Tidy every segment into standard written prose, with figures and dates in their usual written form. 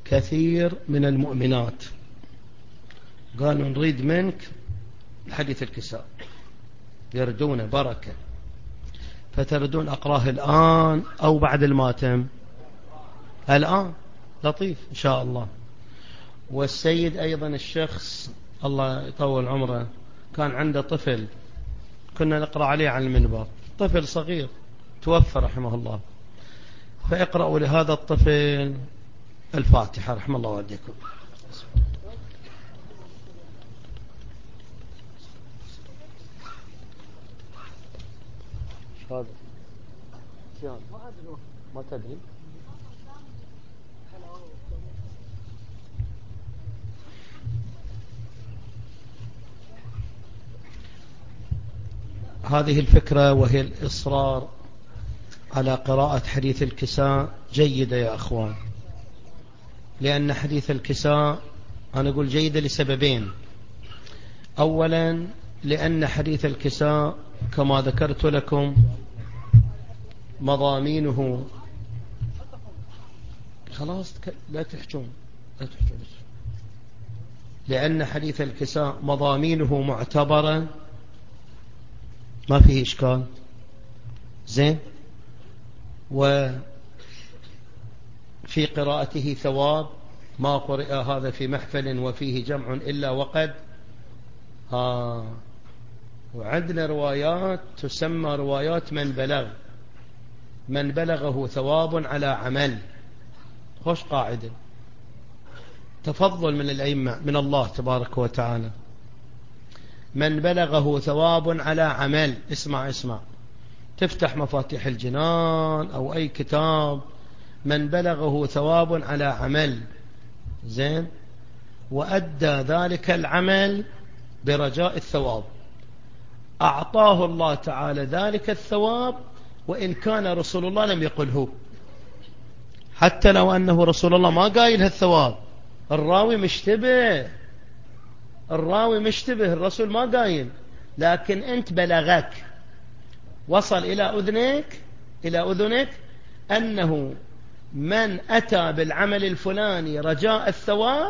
كثير من المؤمنات قالوا نريد منك حديث الكساء، يردون بركة، فتردون أقراه الآن أو بعد الماتم؟ الآن لطيف إن شاء الله. والسيد أيضا الشخص الله يطول عمره كان عنده طفل كنا نقرأ عليه على المنبر، طفل صغير توفى رحمه الله، فاقرأوا لهذا الطفل الفاتحة رحمه الله والديكم. هذا ما تدري هذه الفكرة، وهي الإصرار على قراءة حديث الكساء جيدة يا أخوان، لأن حديث الكساء أنا أقول جيدة لسببين. أولا لأن حديث الكساء كما ذكرت لكم مضامينه، خلاص لا تحجون لأن حديث الكساء مضامينه معتبرة ما فيه إشكال زين، وفي قراءته ثواب، ما قرئ هذا في محفل وفيه جمع إلا وقد وعندنا روايات تسمى روايات من بلغه ثواب على عمل. خوش قاعدة تفضل من الأئمة من الله تبارك وتعالى، من بلغه ثواب على عمل. اسمع تفتح مفاتيح الجنان أو أي كتاب، من بلغه ثواب على عمل زين، وأدى ذلك العمل برجاء الثواب، أعطاه الله تعالى ذلك الثواب وإن كان رسول الله لم يقله، حتى لو أنه رسول الله ما قايل هالثواب، الراوي مشتبه الرسول ما قايل، لكن أنت بلغك وصل إلى أذنك أنه من أتى بالعمل الفلاني رجاء الثواب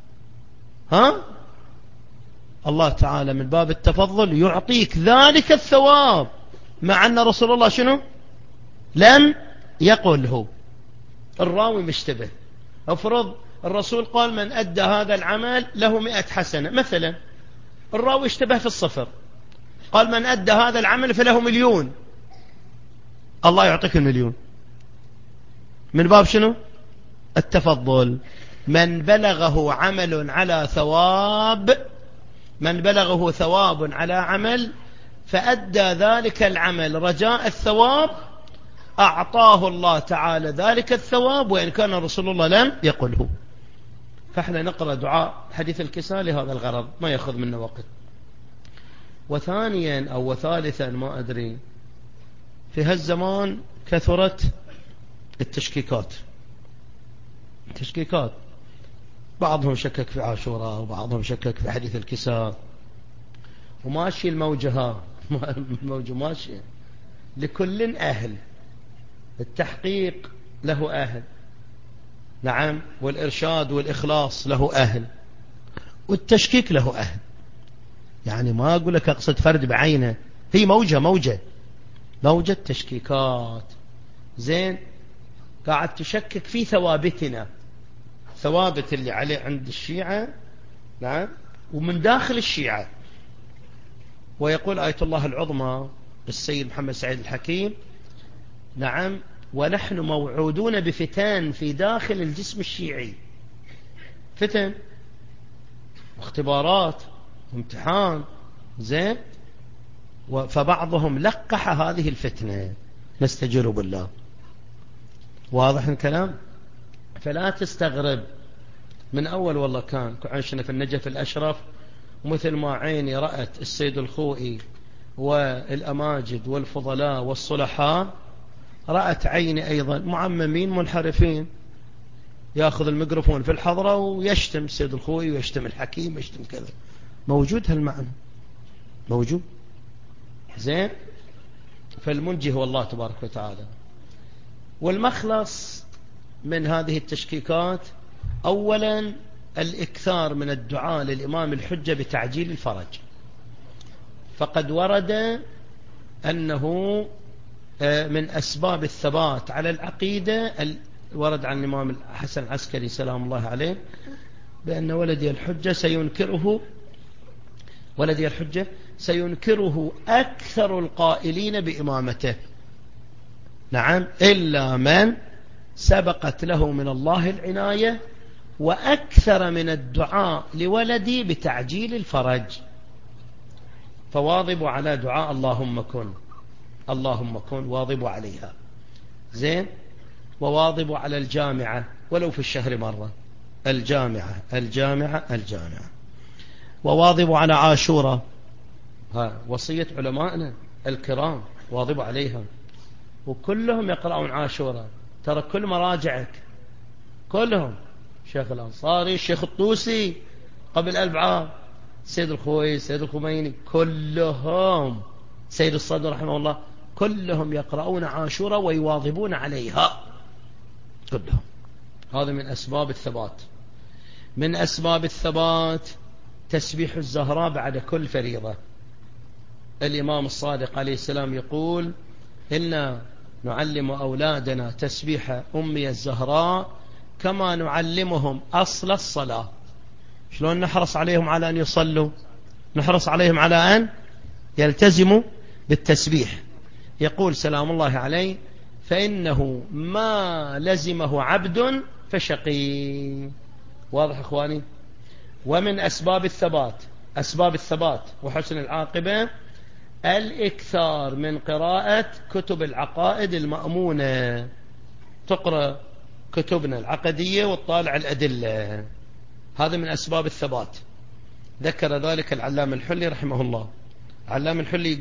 الله تعالى من باب التفضل يعطيك ذلك الثواب، مع أن رسول الله شنو لم يقله. الراوي مشتبه، افرض الرسول قال من أدى هذا العمل له 100 حسنة مثلا، الراوي اشتبه في الصفر، قال من أدى هذا العمل فله 1,000,000، الله يعطيك 1,000,000 من باب شنو التفضل. من بلغه عمل على ثواب، من بلغه ثواب على عمل فأدى ذلك العمل رجاء الثواب، أعطاه الله تعالى ذلك الثواب وإن كان رسول الله لم يقله. فإحنا نقرأ دعاء حديث الكساء لهذا الغرض، ما يأخذ منا وقت. وثانيا أو ثالثا ما أدري، في هالزمان كثرت التشكيكات، بعضهم شكك في عاشوراء وبعضهم شكك في حديث الكساء، وماشي الموجة ماشي، لكل أهل، التحقيق له أهل، نعم، والإرشاد والإخلاص له أهل، والتشكيك له أهل. يعني ما أقول لك أقصد فرد بعينه، هي موجة تشكيكات زين، قاعد تشكك في ثوابتنا، ثوابت اللي عليه عند الشيعة، نعم، ومن داخل الشيعة. ويقول آية الله العظمى السيد محمد سعيد الحكيم، نعم، ونحن موعودون بفتان في داخل الجسم الشيعي، فتن واختبارات وامتحان زين، فبعضهم لقح هذه الفتنة، نستجير بالله. واضح الكلام؟ فلا تستغرب من أول، والله كان عشنا في النجف الأشرف، مثل ما عيني رأت السيد الخوئي والأماجد والفضلاء والصلحاء، رأت عيني أيضا معممين منحرفين، يأخذ الميكروفون في الحضرة ويشتم السيد الخوئي ويشتم الحكيم ويشتم كذا. موجود هالمعنى، موجود زين. فالمنجي هو الله تبارك وتعالى. والمخلص من هذه التشكيكات أولا الإكثار من الدعاء للإمام الحجة بتعجيل الفرج، فقد ورد أنه من أسباب الثبات على العقيدة، ورد عن الإمام الحسن العسكري سلام الله عليه بأن ولدي الحجة سينكره أكثر القائلين بإمامته، نعم، إلا من سبقت له من الله العناية وأكثر من الدعاء لولدي بتعجيل الفرج. فواظبوا على دعاء اللهم كن واظبوا عليها، زين. وواظبوا على الجامعة ولو في الشهر مرة، الجامعة. وواظبوا على عاشورة، وصية علمائنا الكرام، واظبوا عليها. وكلهم يقرأون عاشورة، ترى كل مراجعك كلهم، الشيخ الأنصاري، الشيخ الطوسي قبل 1000 عام، سيد الخويس، سيد الخميني، كلهم، سيد الصدر رحمه الله، كلهم يقرؤون عاشورة ويواظبون عليها كلهم. هذا من أسباب الثبات. من أسباب الثبات تسبيح الزهراء بعد كل فريضة. الإمام الصادق عليه السلام يقول: إنا نعلم أولادنا تسبيح أمي الزهراء كما نعلمهم أصل الصلاة. شلون نحرص عليهم على أن يصلوا؟ نحرص عليهم على أن يلتزموا بالتسبيح. يقول سلام الله عليه: فإنه ما لزمه عبد فشقي. واضح إخواني؟ ومن أسباب الثبات وحسن العاقبة الإكثار من قراءة كتب العقائد المأمونة. تقرأ كتبنا العقدية وتطالع الأدلة، هذا من أسباب الثبات. ذكر ذلك العلامة الحلي رحمه الله. علامة الحلي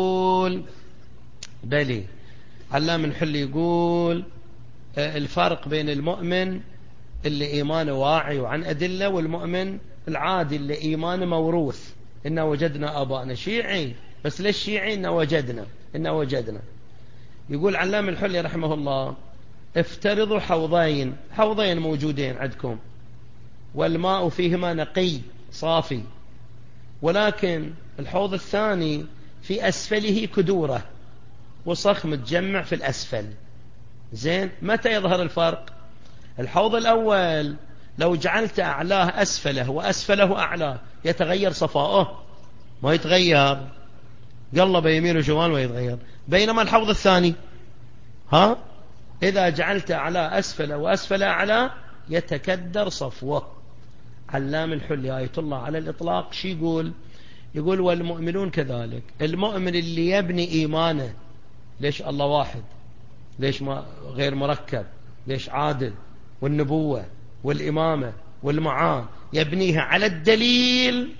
يقول الفرق بين المؤمن اللي إيمانه واعي وعن أدلة والمؤمن العادي اللي إيمانه موروث. إنا وجدنا آباءنا شيعي، بس ليش شيعي؟ إنا وجدنا. يقول علامة الحلي رحمه الله: افترضوا حوضين موجودين عندكم، والماء فيهما نقي صافي، ولكن الحوض الثاني في أسفله كدورة وصخ متجمع في الأسفل، زين. متى يظهر الفرق؟ الحوض الأول لو جعلت أعلاه أسفله وأسفله أعلاه يتغير صفاؤه؟ ما يتغير، قلب يمين وشمال ويتغير. بينما الحوض الثاني إذا جعلت أعلاه أسفله وأسفله أعلاه يتكدر صفوه. علام الحلي آية الله على الإطلاق شي يقول والمؤمنون كذلك. المؤمن اللي يبني إيمانه، ليش الله واحد، ليش ما غير مركب، ليش عادل، والنبوة والإمامة والمعاد يبنيها على الدليل،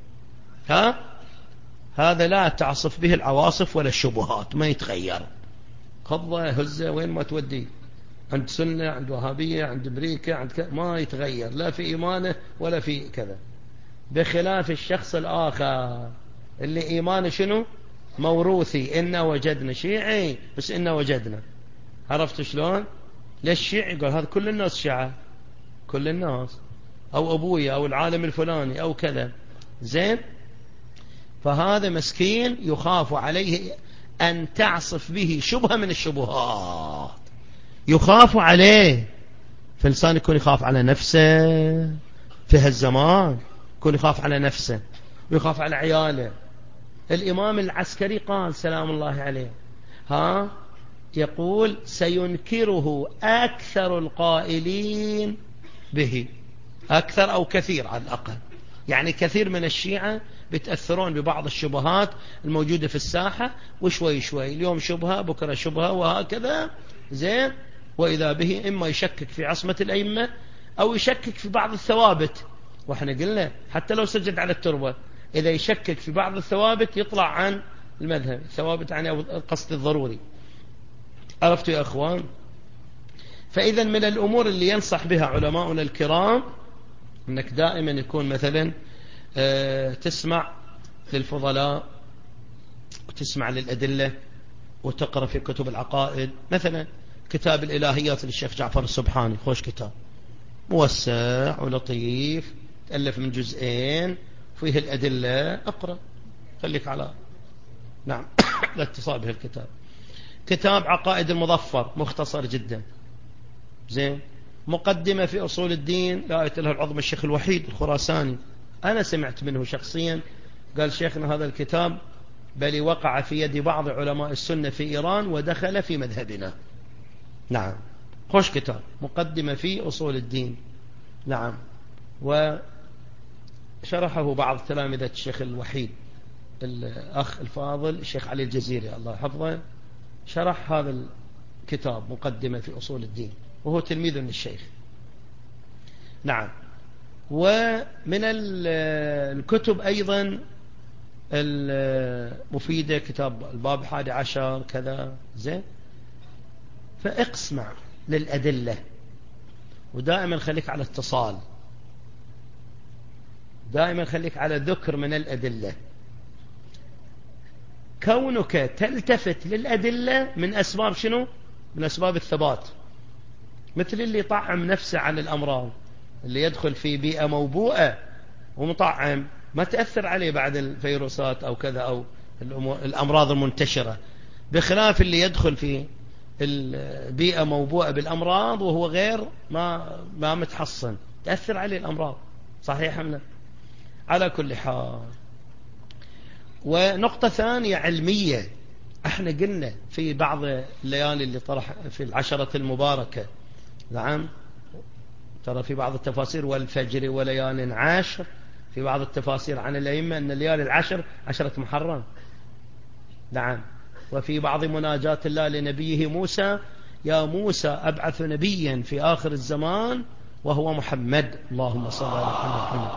هذا لا تعصف به العواصف ولا الشبهات، ما يتغير. قضى هزة وين ما تودي، عند سنة، عند وهابية، عند أمريكا، عند ما يتغير لا في إيمانه ولا في كذا. بخلاف الشخص الآخر اللي إيمانه شنو؟ موروثي. إنا وجدنا شيعي، بس إنا وجدنا. عرفت شلون؟ ليش شيعي؟ يقول هذا كل الناس شيعة، كل الناس، أو أبويا أو العالم الفلاني أو كذا، زين. فهذا مسكين يخاف عليه أن تعصف به شبهة من الشبهات، يخاف عليه. فالإنسان يكون يخاف على نفسه في هالزمان، يكون يخاف على نفسه ويخاف على عياله. الإمام العسكري قال سلام الله عليه يقول: سينكره أكثر القائلين به، أكثر أو كثير على الأقل، يعني كثير من الشيعة بيتأثرون ببعض الشبهات الموجودة في الساحة، وشوي شوي، اليوم شبهة بكرة شبهة وهكذا، زين. وإذا به إما يشكك في عصمة الأئمة أو يشكك في بعض الثوابت. وإحنا قلنا حتى لو سجد على التربة، إذا يشكك في بعض الثوابت يطلع عن المذهب، الثوابت عن القصد الضروري. عرفتوا يا أخوان؟ فإذا من الأمور اللي ينصح بها علماؤنا الكرام أنك دائما يكون مثلا تسمع للفضلاء وتسمع للأدلة وتقرأ في كتب العقائد. مثلا كتاب الإلهيات للشيخ جعفر السبحاني، خوش كتاب، موسع ولطيف، تألف من جزئين، فيه الأدلة، أقرأ، خليك على نعم الاتصال به الكتاب. كتاب عقائد المظفر مختصر جدا، زين. مقدمة في أصول الدين لآية له العظم الشيخ الوحيد الخراساني، أنا سمعت منه شخصيا، قال شيخنا هذا الكتاب بل وقع في يد بعض علماء السنة في إيران ودخل في مذهبنا. نعم، خوش كتاب، مقدمة في أصول الدين. نعم، وشرحه بعض تلامذة الشيخ الوحيد الأخ الفاضل الشيخ علي الجزيري الله يحفظه، شرح هذا الكتاب مقدمة في أصول الدين، وهو تلميذ للشيخ. نعم. ومن الكتب أيضا المفيدة كتاب الباب 11 كذا، زين. فاقسمع للأدلة، ودائما خليك على اتصال، دائما خليك على ذكر من الأدلة. كونك تلتفت للأدلة من أسباب شنو؟ من أسباب الثبات. مثل اللي طعم نفسه عن الأمراض، اللي يدخل في بيئة موبوءة ومطعم، ما تأثر عليه بعد الفيروسات أو كذا أو الأمراض المنتشرة، بخلاف اللي يدخل في البيئة موبوءة بالأمراض وهو غير ما متحصن، تأثر عليه الأمراض. صحيح أم لا؟ على كل حال. ونقطة ثانية علمية، احنا قلنا في بعض الليالي اللي طرح في العشرة المباركة، نعم، ترى في بعض التفاسير والفجر وليال عشر، في بعض التفاسير عن الأئمة أن الليالي العشر 10 محرم. نعم. وفي بعض مناجاة الله لنبيه موسى: يا موسى أبعث نبيا في آخر الزمان وهو محمد، اللهم صل على محمد.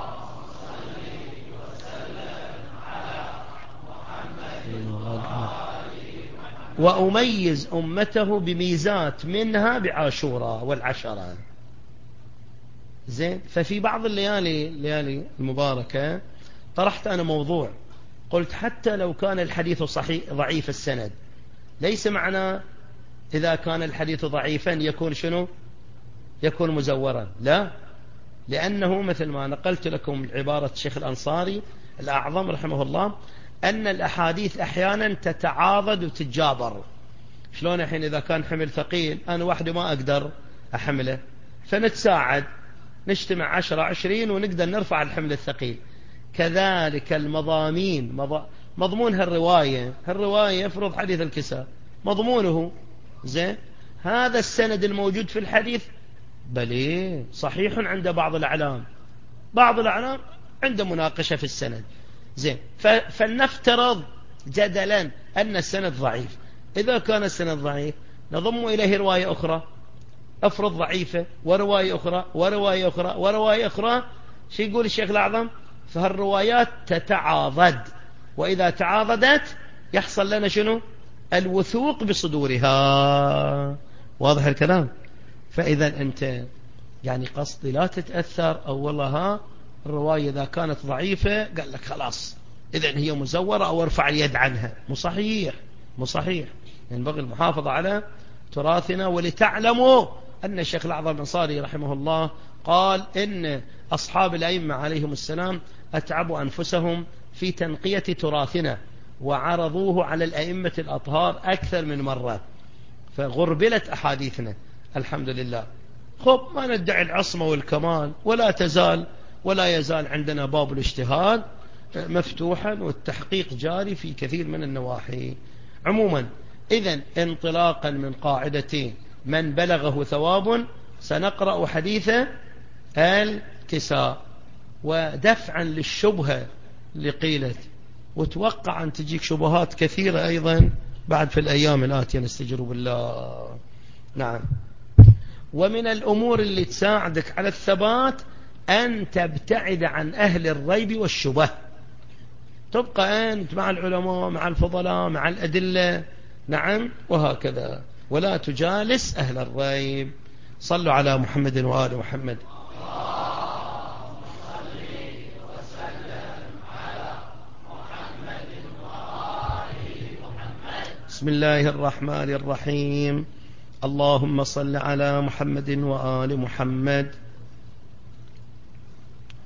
وأميز أمته بميزات منها بعاشوراء والعشرة، زين. ففي بعض الليالي المباركة طرحت أنا موضوع، قلت حتى لو كان الحديث صحيح ضعيف السند، ليس معنى إذا كان الحديث ضعيفا يكون شنو؟ يكون مزورا، لا، لأنه مثل ما نقلت لكم عبارة الشيخ الأنصاري الأعظم رحمه الله، أن الأحاديث أحيانا تتعاضد وتتجابر. شلون الحين إذا كان حمل ثقيل أنا وحده ما أقدر أحمله، فنتساعد، نجتمع 10 20 ونقدر نرفع الحمل الثقيل. كذلك المضامين، مضمون هالرواية يفرض حديث الكساء مضمونه، زين، هذا السند الموجود في الحديث بل صحيح عند بعض الأعلام عند مناقشة في السند، زين. فلنفترض جدلا أن السند ضعيف. إذا كان السند ضعيف نضم إليه رواية أخرى، أفرض ضعيفة، ورواية أخرى ورواية أخرى ورواية أخرى. شو يقول الشيخ الأعظم؟ فهالروايات تتعاضد، وإذا تعاضدت يحصل لنا شنو؟ الوثوق بصدورها. واضح الكلام؟ فإذا أنت يعني قصدي لا تتأثر، أو والله الرواية إذا كانت ضعيفة قال لك خلاص إذن هي مزورة أو ارفع اليد عنها. مو صحيح. ينبغي المحافظة على تراثنا. ولتعلموا أن الشيخ الأعظم الأنصاري رحمه الله قال إن أصحاب الأئمة عليهم السلام أتعبوا أنفسهم في تنقية تراثنا وعرضوه على الأئمة الأطهار أكثر من مرة، فغربلت أحاديثنا الحمد لله. خب، ما ندعي العصمة والكمال، ولا يزال عندنا باب الاجتهاد مفتوحا والتحقيق جاري في كثير من النواحي. عموما إذن انطلاقا من قاعدة من بلغه ثواب سنقرأ حديث الكساء، ودفعا للشبهة اللي قيلت، وتوقع أن تجيك شبهات كثيرة أيضا بعد في الأيام الآتية، نستجير بالله. نعم. ومن الأمور اللي تساعدك على الثبات أن تبتعد عن أهل الريب والشبه، تبقى أنت مع العلماء، مع الفضلاء، مع الأدلة، نعم، وهكذا، ولا تجالس أهل الريب. صلوا على محمد وآل محمد. بسم الله الرحمن الرحيم. اللهم صل على محمد وآل محمد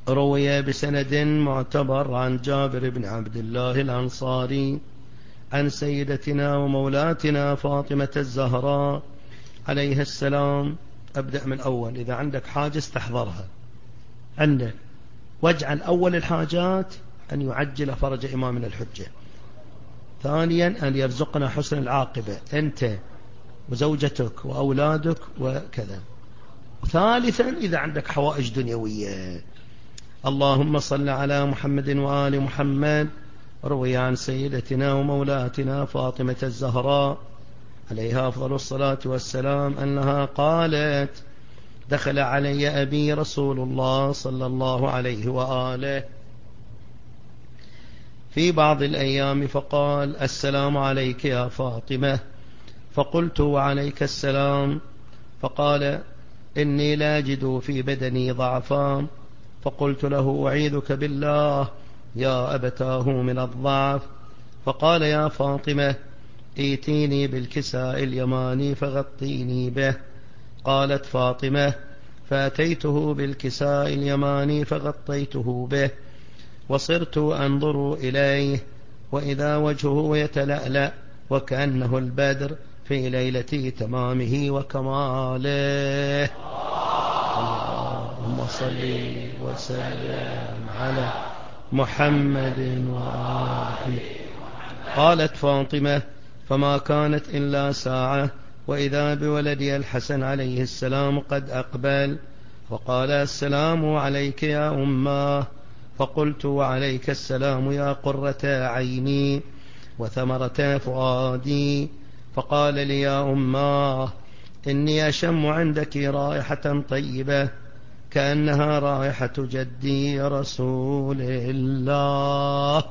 روي بسند معتبر عن جابر بن عبد الله الأنصاري عن سيدتنا ومولاتنا فاطمة الزهراء عليها السلام. أبدأ من أول، إذا عندك حاجة استحضرها عندك، واجعل أول الحاجات أن يعجل فرج إمامنا الحجة. ثانيا أن يرزقنا حسن العاقبة أنت وزوجتك وأولادك وكذا. ثالثا إذا عندك حوائج دنيوية، اللهم صل على محمد وآل محمد. روي عن سيدتنا ومولاتنا فاطمة الزهراء عليها أفضل الصلاة والسلام أنها قالت: دخل علي أبي رسول الله صلى الله عليه وآله في بعض الأيام فقال: السلام عليك يا فاطمة. فقلت: وعليك السلام. فقال: إني لا أجد في بدني ضعفا. فقلت له: أعيذك بالله يا أبتاه من الضعف. فقال: يا فاطمة ائتيني بالكساء اليماني فغطيني به. قالت فاطمة: فأتيته بالكساء اليماني فغطيته به، وصرت أنظر إليه وإذا وجهه يتلألأ وكأنه البدر في ليلة تمامه وكماله. اللهم صل وسلم على محمد وآله. قالت فاطمة: فما كانت إلا ساعة وإذا بولدي الحسن عليه السلام قد أقبل، وقال: السلام عليك يا أماه. فقلت: وعليك السلام يا قرة عيني وثمرة فؤادي. فقال لي: يا أماه إني أشم عندك رائحة طيبة كأنها رائحة جدي رسول الله.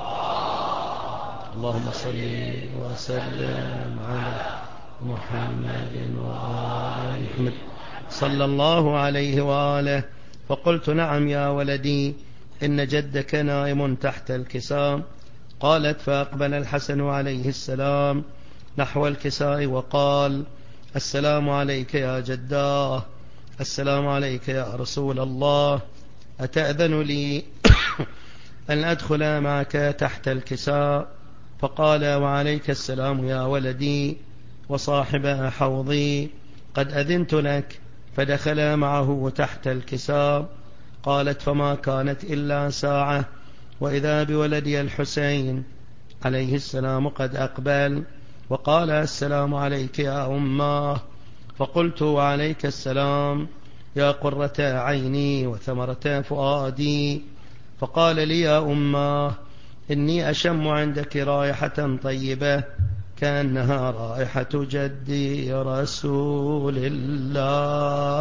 اللهم صل وسلم على محمد وآل محمد صلى الله عليه وآله. فقلت: نعم يا ولدي، إن جدك نائم تحت الكساء. قالت: فأقبل الحسن عليه السلام نحو الكساء وقال: السلام عليك يا جداه، السلام عليك يا رسول الله، أتأذن لي أن أدخل معك تحت الكساء؟ فقال: وعليك السلام يا ولدي وصاحب حوضي، قد أذنت لك. فدخل معه تحت الكساء. قالت: فما كانت إلا ساعة وإذا بولدي الحسين عليه السلام قد أقبل، وقال: السلام عليك يا أماه. فقلت: وعليك السلام يا قرة عيني وثمرة فؤادي. فقال لي: يا أماه إني أشم عندك رائحة طيبة كأنها رائحة جدي رسول الله.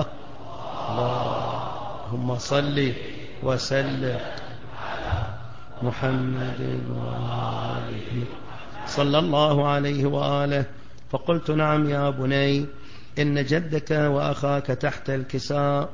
اللهم صل وسلم على محمد وآله صلى الله عليه وآله. فقلت: نعم يا بني، إن جدك وأخاك تحت الكساء.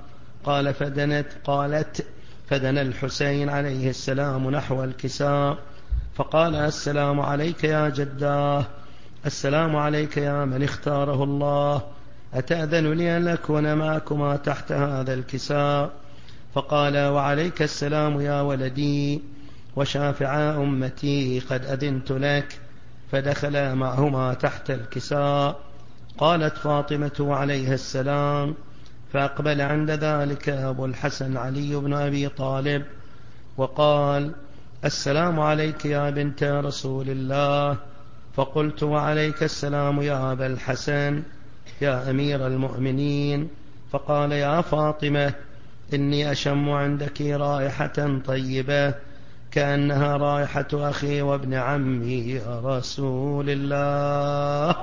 قالت: فدنا الحسين عليه السلام نحو الكساء فقال: السلام عليك يا جداه، السلام عليك يا من اختاره الله، أتأذن لي أن أكون معكما تحت هذا الكساء؟ فقال: وعليك السلام يا ولدي وشافع أمتي، قد أذنت لك. فدخل معهما تحت الكساء. قالت فاطمة عليها السلام: فأقبل عند ذلك أبو الحسن علي بن أبي طالب وقال: السلام عليك يا بنت رسول الله. فقلت: وعليك السلام يا أبا الحسن يا أمير المؤمنين. فقال: يا فاطمة إني أشم عندك رائحة طيبة كأنها رائحة أخي وابن عمي رسول الله.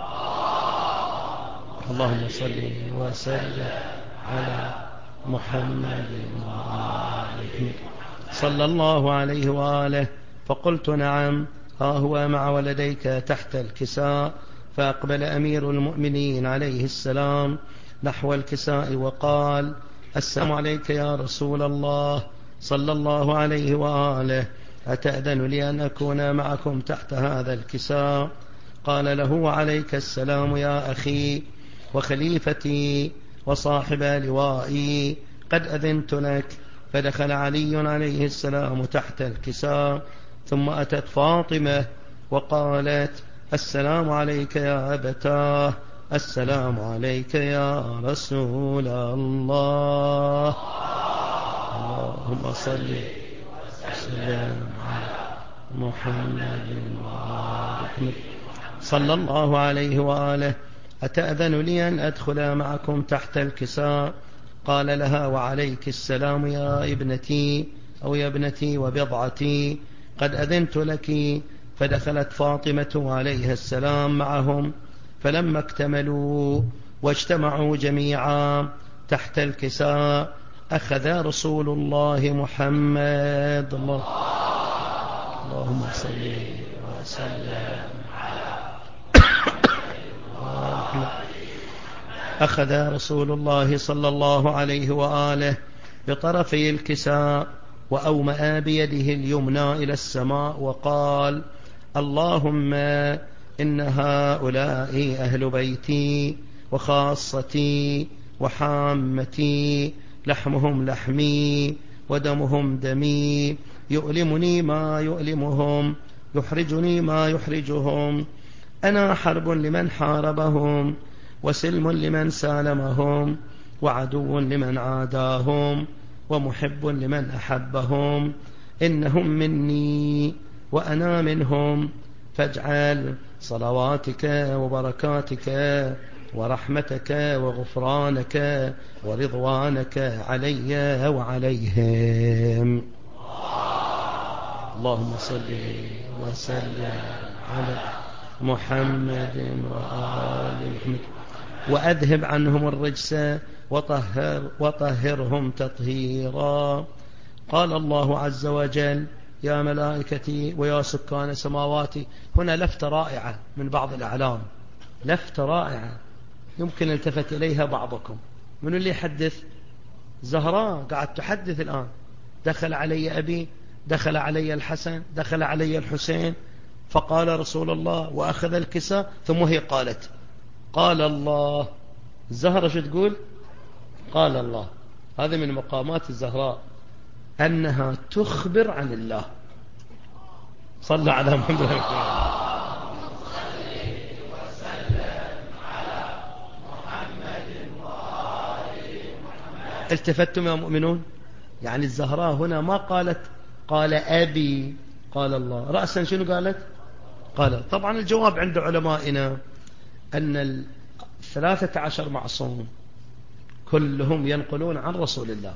اللهم صل وسلم على محمد وآله صلى الله عليه وآله. فقلت: نعم، ها هو مع ولديك تحت الكساء. فأقبل أمير المؤمنين عليه السلام نحو الكساء وقال: السلام عليك يا رسول الله صلى الله عليه وآله، أتأذن لي أن أكون معكم تحت هذا الكساء؟ قال له: وعليك السلام يا أخي وخليفتي وصاحب لوائي، قد أذنت لك. فدخل علي عليه السلام تحت الكساء، ثم أتت فاطمة وقالت: السلام عليك يا أبتاه، السلام عليك يا رسول الله. اللهم صل وسلم على محمد وآله صلى الله عليه وآله. أتأذن لي أن أدخل معكم تحت الكساء؟ قال لها: وعليك السلام يا ابنتي، أو يا ابنتي وبضعتي، قد أذنت لك. فدخلت فاطمة عليها السلام معهم، فلما اكتملوا واجتمعوا جميعا تحت الكساء أخذ رسول الله محمد اللهم صل وسلم أخذ رسول الله صلى الله عليه وآله بطرفي الكساء وأومأ بيده اليمنى إلى السماء وقال: اللهم إن هؤلاء أهل بيتي وخاصتي وحامتي، لحمهم لحمي ودمهم دمي، يؤلمني ما يؤلمهم، يحرجني ما يحرجهم، أنا حرب لمن حاربهم، وسلم لمن سالمهم، وعدو لمن عاداهم، ومحب لمن أحبهم، إنهم مني وأنا منهم، فاجعل صلواتك وبركاتك ورحمتك وغفرانك ورضوانك علي وعليهم. اللهم صل وسلم على محمد وآل محمد وأذهب عنهم الرجس وطهرهم تطهيرا. قال الله عز وجل: يا ملائكتي ويا سكان سماواتي. هنا لفتة رائعة من بعض الأعلام، لفتة رائعة يمكن التفت إليها بعضكم. من اللي يحدث؟ زهراء قاعد تحدث الآن: دخل علي أبي، دخل علي الحسن، دخل علي الحسين، فقال رسول الله وأخذ الكساء، ثم هي قالت: قال الله. الزهرة شو تقول؟ قال الله. هذا من مقامات الزهراء، أنها تخبر عن الله. صلى على محمد. التفتم يا مؤمنون؟ يعني الزهراء هنا ما قالت قال أبي، قال الله. رأسا شنو قالت؟ قال. طبعا الجواب عند علمائنا أن 13 معصوم كلهم ينقلون عن رسول الله،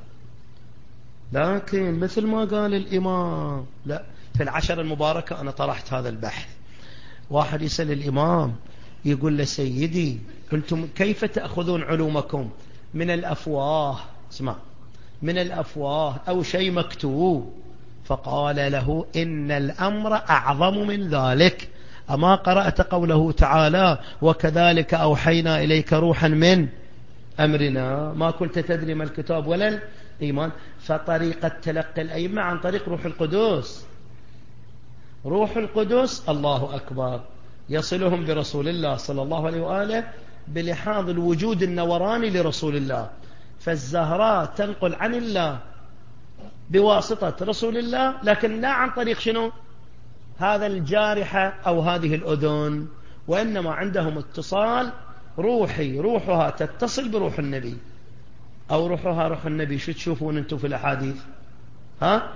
لكن مثل ما قال الإمام، لا، في 10 المباركة أنا طرحت هذا البحث. واحد يسأل الإمام يقول له: سيدي، أنتم كيف تأخذون علومكم من الأفواه؟ اسمع، من الأفواه أو شيء مكتوب. فقال له: إن الأمر أعظم من ذلك. أما قرأت قوله تعالى: وكذلك أوحينا إليك روحا من أمرنا ما كنت تدري ما الكتاب ولا الإيمان. فطريقة تلقي الأئمة عن طريق روح القدس. روح القدس الله أكبر يصلهم برسول الله صلى الله عليه وآله بلحاظ الوجود النوراني لرسول الله. فالزهراء تنقل عن الله بواسطة رسول الله، لكن لا عن طريق شنو؟ هذا الجارحة أو هذه الأذن، وإنما عندهم اتصال روحي، روحها تتصل بروح النبي، أو روحها روح النبي. شو تشوفون أنتم في الأحاديث؟ ها؟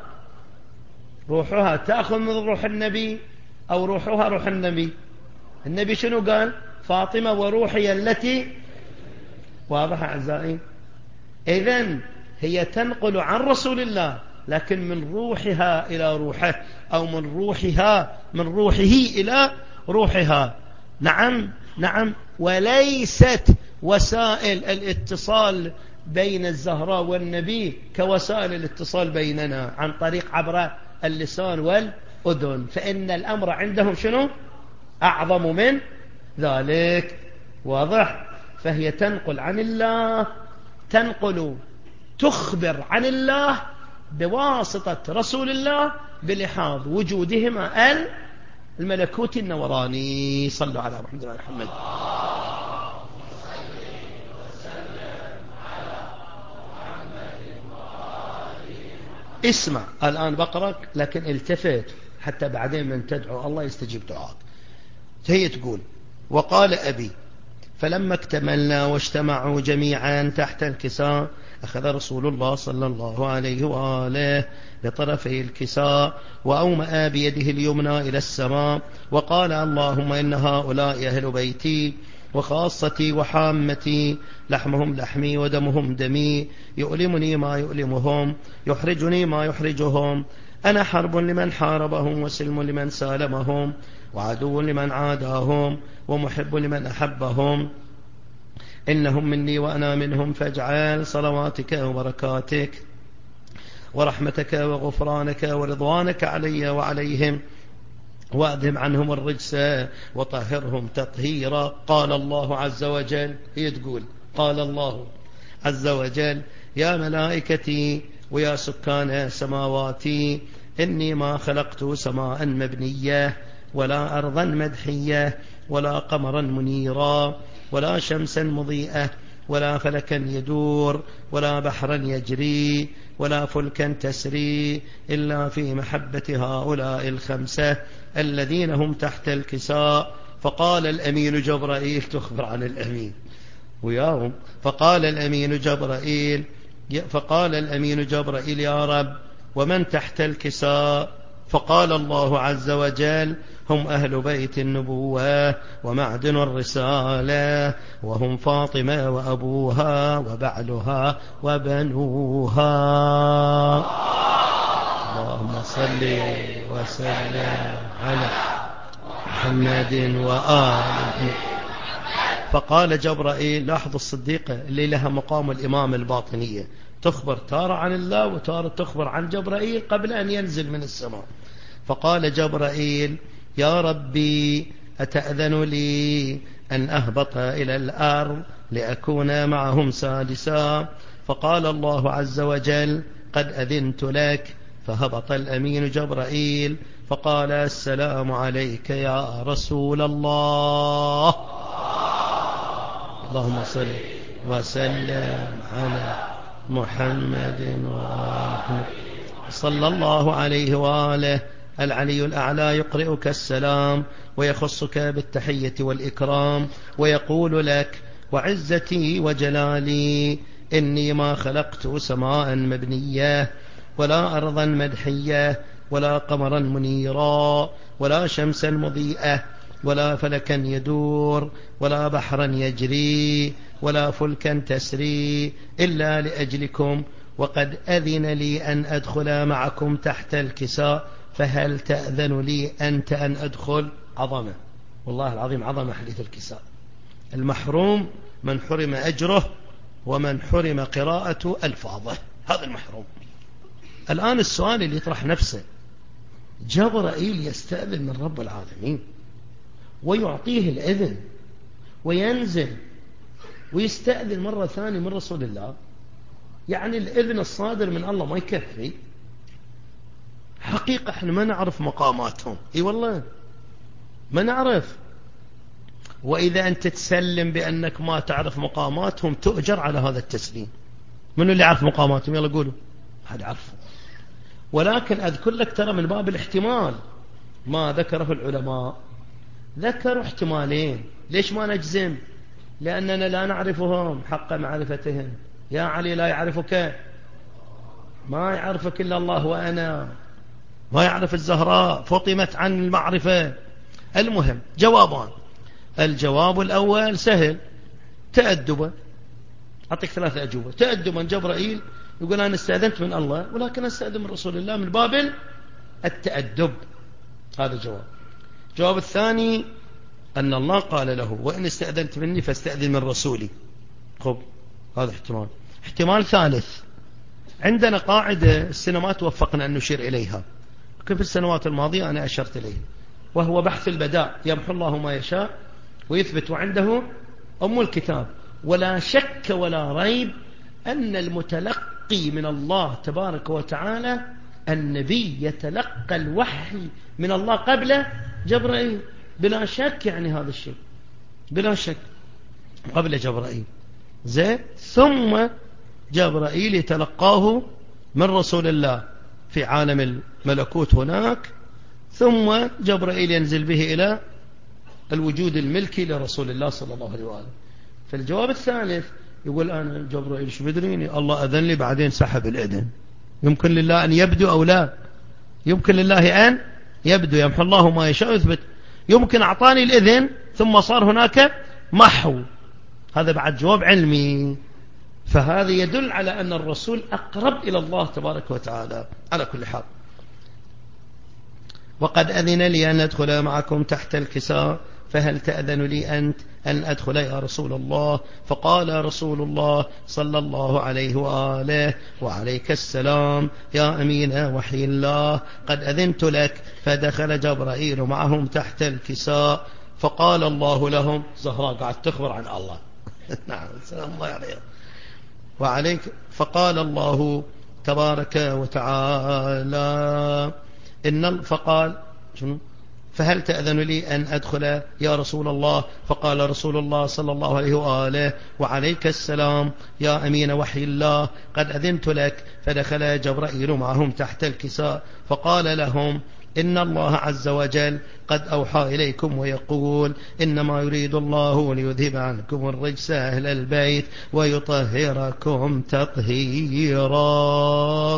روحها تأخذ من روح النبي أو روحها روح النبي؟ النبي شنو قال؟ فاطمة وروحي التي. واضح أعزائي؟ إذن هي تنقل عن رسول الله، لكن من روحها إلى روحه، أو من روحه إلى روحها. نعم نعم. وليست وسائل الاتصال بين الزهراء والنبي كوسائل الاتصال بيننا عن طريق عبر اللسان والأذن، فإن الأمر عندهم شنو؟ أعظم من ذلك. واضح؟ فهي تنقل عن الله، تخبر عن الله بواسطة رسول الله بلحاظ وجودهما الملكوت النوراني. صلوا على محمد. اسمع الآن بقرأك، لكن التفت حتى بعدين من تدعو الله يستجيب دعاك. هي تقول: وقال أبي: فلما اكتملنا واجتمعوا جميعا تحت الكساء أخذ رسول الله صلى الله عليه وآله بطرفي الكساء وأومأ بيده اليمنى إلى السماء وقال: اللهم إن هؤلاء أهل بيتي وخاصتي وحامتي، لحمهم لحمي ودمهم دمي، يؤلمني ما يؤلمهم، يحرجني ما يحرجهم، أنا حرب لمن حاربهم وسلم لمن سالمهم وعدو لمن عاداهم ومحب لمن أحبهم، إنهم مني وأنا منهم، فاجعل صلواتك وبركاتك ورحمتك وغفرانك ورضوانك علي وعليهم، وأذهب عنهم الرجس وطهرهم تطهيرا. قال الله عز وجل، هي تقول: قال الله عز وجل: يا ملائكتي ويا سكان سماواتي، إني ما خلقت سماء مبنية ولا أرضا مدحية ولا قمرا منيرا ولا شمسا مضيئة ولا فلكا يدور ولا بحرا يجري ولا فلكا تسري إلا في محبة هؤلاء الخمسة الذين هم تحت الكساء. فقال الأمين جبرائيل، تخبر عن الأمين وياهم، فقال الأمين جبرائيل: يا رب، ومن تحت الكساء؟ فقال الله عز وجل: هم أهل بيت النبوة ومعدن الرسالة، وهم فاطمة وأبوها وبعلها وبنوها. اللهم صل وسلم على محمد وآله. فقال جبرائيل، لاحظ الصديقة اللي لها مقام الإمام الباطنية، تخبر تارة عن الله وتارة تخبر عن جبرائيل قبل أن ينزل من السماء. فقال جبرائيل: يا ربي، أتأذن لي أن أهبط إلى الأرض لأكون معهم سادسا؟ فقال الله عز وجل: قد أذنت لك. فهبط الأمين جبرائيل فقال: السلام عليك يا رسول الله. اللهم صل وسلم على محمد وآله صلى الله عليه وآله. العلي الأعلى يقرئك السلام ويخصك بالتحية والإكرام ويقول لك: وعزتي وجلالي إني ما خلقت سماء مبنية ولا أرضا مدحية ولا قمرا منيرا ولا شمسا مضيئة ولا فلكا يدور ولا بحرا يجري ولا فلكا تسري إلا لأجلكم، وقد أذن لي أن أدخل معكم تحت الكساء، فهل تأذن لي أنت أن أدخل؟ عظمة، والله العظيم عظمة حديث الكساء. المحروم من حرم أجره ومن حرم قراءة ألفاظه، هذا المحروم. الآن السؤال اللي يطرح نفسه: جبرائيل يستأذن من رب العالمين ويعطيه الإذن وينزل ويستأذن مرة ثانية من رسول الله، يعني الإذن الصادر من الله ما يكفي؟ حقيقة احنا ما نعرف مقاماتهم، اي والله ما نعرف. وإذا أنت تسلم بأنك ما تعرف مقاماتهم تؤجر على هذا التسليم. من اللي يعرف مقاماتهم؟ يلا قولوا، هذا عرفه. ولكن أذكر لك ترى من باب الاحتمال ما ذكره العلماء، ذكروا احتمالين. ليش ما نجزم؟ لأننا لا نعرفهم حق معرفتهم. يا علي، لا يعرفك، ما يعرفك إلا الله وأنا، ما يعرف الزهراء، فطمت عن المعرفة. المهم جوابان. الجواب الأول سهل تأدبا، أعطيك 3 أجوبة. تأدبا جبرائيل يقول: أنا استأذنت من الله ولكن استأذن من رسول الله من باب التأدب، هذا جواب. الجواب الثاني أن الله قال له: وإن استأذنت مني فاستأذن من رسولي. خب، هذا احتمال. احتمال ثالث، عندنا قاعدة السنوات وفقنا أن نشير إليها، لكن في السنوات الماضية أنا أشرت إليه، وهو بحث البداء، يمحو الله ما يشاء ويثبت عنده أم الكتاب. ولا شك ولا ريب أن المتلقي من الله تبارك وتعالى النبي يتلقى الوحي من الله قبل جبرائيل، بلا شك، يعني هذا الشيء بلا شك قبل جبرائيل. زين، ثم جبرائيل يتلقاه من رسول الله. في عالم الملكوت هناك، ثم جبرائيل ينزل به إلى الوجود الملكي لرسول الله صلى الله عليه وآله. فالجواب الثالث يقول أنا جبرائيل شو بدريني، الله أذن لي بعدين سحب الإذن. يمكن لله أن يبدو أو لا؟ يمكن لله أن يبدو، يمحو الله ما يشاء ويثبت. يمكن أعطاني الإذن ثم صار هناك محو، هذا بعد جواب علمي. فهذا يدل على أن الرسول أقرب إلى الله تبارك وتعالى. على كل حال، وقد أذن لي أن أدخل معكم تحت الكساء، فهل تأذن لي أنت أن أدخل يا رسول الله؟ فقال رسول الله صلى الله عليه وآله: وعليك السلام يا أمين وحي الله، قد أذنت لك. فدخل جبرائيل معهم تحت الكساء، فقال الله لهم، زهراء قاعد تخبر عن الله نعم سلام الله عليه. وعليك، فقال الله تبارك وتعالى فقال شنو؟ فهل تأذن لي أن أدخل يا رسول الله؟ فقال رسول الله صلى الله عليه وآله: وعليك السلام يا أمين وحي الله، قد أذنت لك. فدخل جبرائيل معهم تحت الكساء، فقال لهم: إن الله عز وجل قد أوحى إليكم ويقول: إنما يريد الله ليذهب عنكم الرجس أهل البيت ويطهركم تطهيرا.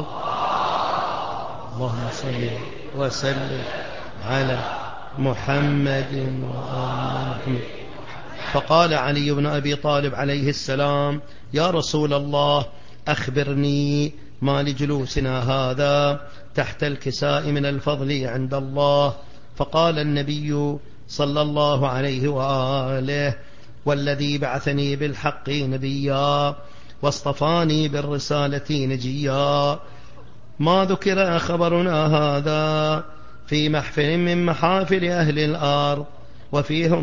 اللهم صل وسلم على محمد وآله. فقال علي بن أبي طالب عليه السلام: يا رسول الله، أخبرني ما لجلوسنا هذا تحت الكساء من الفضل عند الله. فقال النبي صلى الله عليه وآله: والذي بعثني بالحق نبيا واصطفاني بالرسالة نجيا، ما ذكر خبرنا هذا في محفل من محافل أهل الأرض، وفيه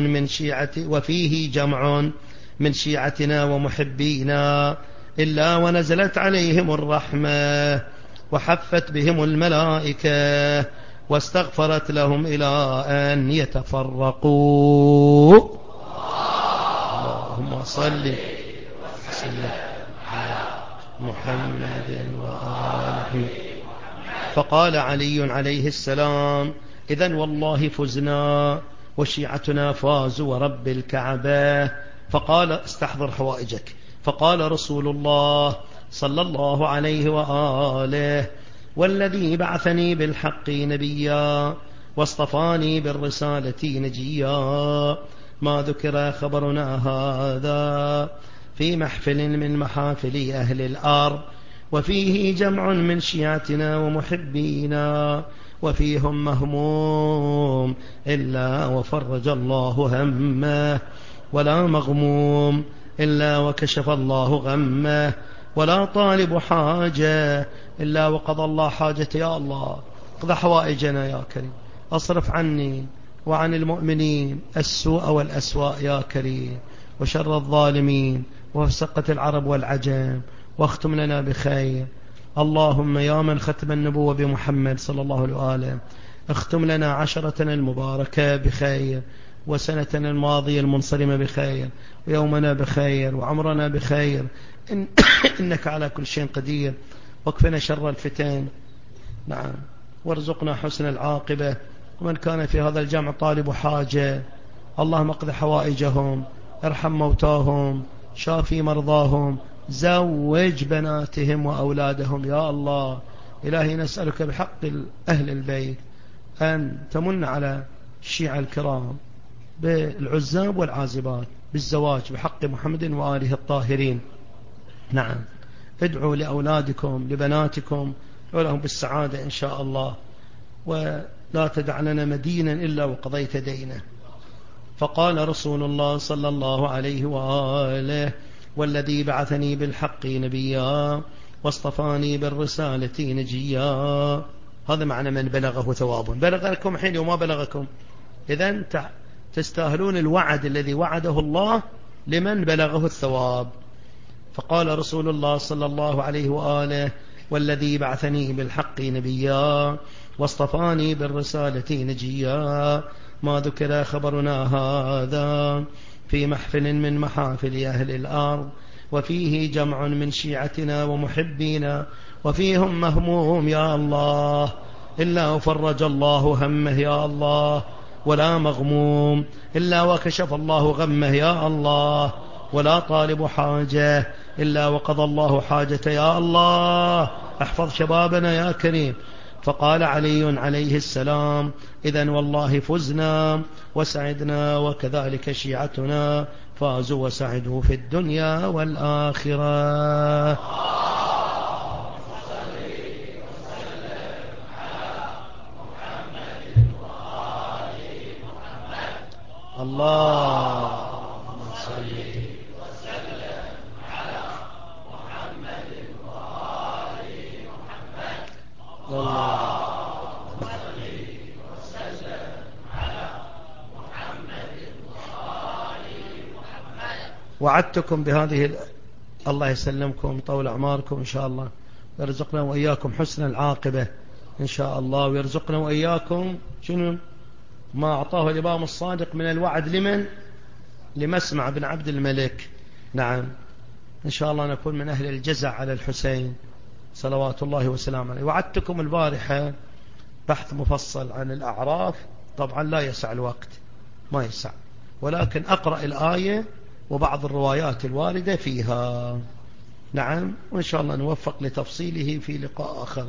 جمع من شيعتنا ومحبينا، إلا ونزلت عليهم الرحمة وحفت بهم الملائكة واستغفرت لهم إلى أن يتفرقوا. اللهم صل وسلم على محمد وآله. فقال علي عليه السلام: إذن والله فزنا وشيعتنا فازوا ورب الكعبة. فقال: استحضر حوائجك. فقال رسول الله صلى الله عليه وآله: والذي بعثني بالحق نبيا واصطفاني بالرسالة نجيا، ما ذكر خبرنا هذا في محفل من محافل أهل الأرض، وفيه جمع من شيعتنا ومحبينا، وفيهم مهموم إلا وفرج الله همه، ولا مغموم إلا وكشف الله غمه، ولا طالب حاجة إلا وقضى الله حاجته. يا الله قضى حوائجنا يا كريم، أصرف عني وعن المؤمنين السوء والأسواء يا كريم، وشر الظالمين وفسقة العرب والعجم، واختم لنا بخير. اللهم يا من ختم النبوة بمحمد صلى الله عليه وآله، اختم لنا عشرتنا المباركة بخير، وسنتنا الماضية المنصرمة بخير، ويومنا بخير، وعمرنا بخير، إنك على كل شيء قدير. واكفنا شر الفتن، نعم، وارزقنا حسن العاقبة. ومن كان في هذا الجمع طالب حاجة، اللهم اقض حوائجهم، ارحم موتاهم، شافي مرضاهم، زوج بناتهم وأولادهم يا الله. إلهي نسألك بحق أهل البيت أن تمن على الشيعة الكرام بالعزاب والعازبات بالزواج بحق محمد وآله الطاهرين. نعم، ادعوا لأولادكم لبناتكم ولهم بالسعادة إن شاء الله، ولا تدع لنا مدينا إلا وقضيت دينه. فقال رسول الله صلى الله عليه وآله: والذي بعثني بالحق نبيا واصطفاني بالرسالة نجيا. هذا معنى من بلغه ثواب. بلغكم حين وما بلغكم، إذن تستاهلون الوعد الذي وعده الله لمن بلغه الثواب. فقال رسول الله صلى الله عليه وآله: والذي بعثني بالحق نبيا واصطفاني بالرسالة نجيا، ما ذكر خبرنا هذا في محفل من محافل أهل الأرض، وفيه جمع من شيعتنا ومحبينا، وفيهم مهموم يا الله إلا وفرج الله همه يا الله، ولا مغموم إلا وكشف الله غمه يا الله، ولا طالب حاجة إلا وقضى الله حاجته يا الله. احفظ شبابنا يا كريم. فقال علي عليه السلام: إذن والله فزنا وسعدنا، وكذلك شيعتنا فازوا وسعدوا في الدنيا والآخرة. اللهم صل وسلم على محمد وآل محمد. اللهم صل وسلم على محمد وآل محمد. وعدتكم بهذه الله يسلمكم، طول أعماركم إن شاء الله، ويرزقنا وإياكم حسن العاقبة إن شاء الله، ويرزقنا وإياكم شنو ما أعطاه الإمام الصادق من الوعد لمن؟ لمسمع بن عبد الملك. نعم إن شاء الله نكون من أهل الجزع على الحسين صلوات الله وسلامه عليه. وعدتكم البارحة بحث مفصل عن الأعراف، طبعا لا يسع الوقت، ما يسع، ولكن أقرأ الآية وبعض الروايات الواردة فيها. نعم وإن شاء الله نوفق لتفصيله في لقاء آخر.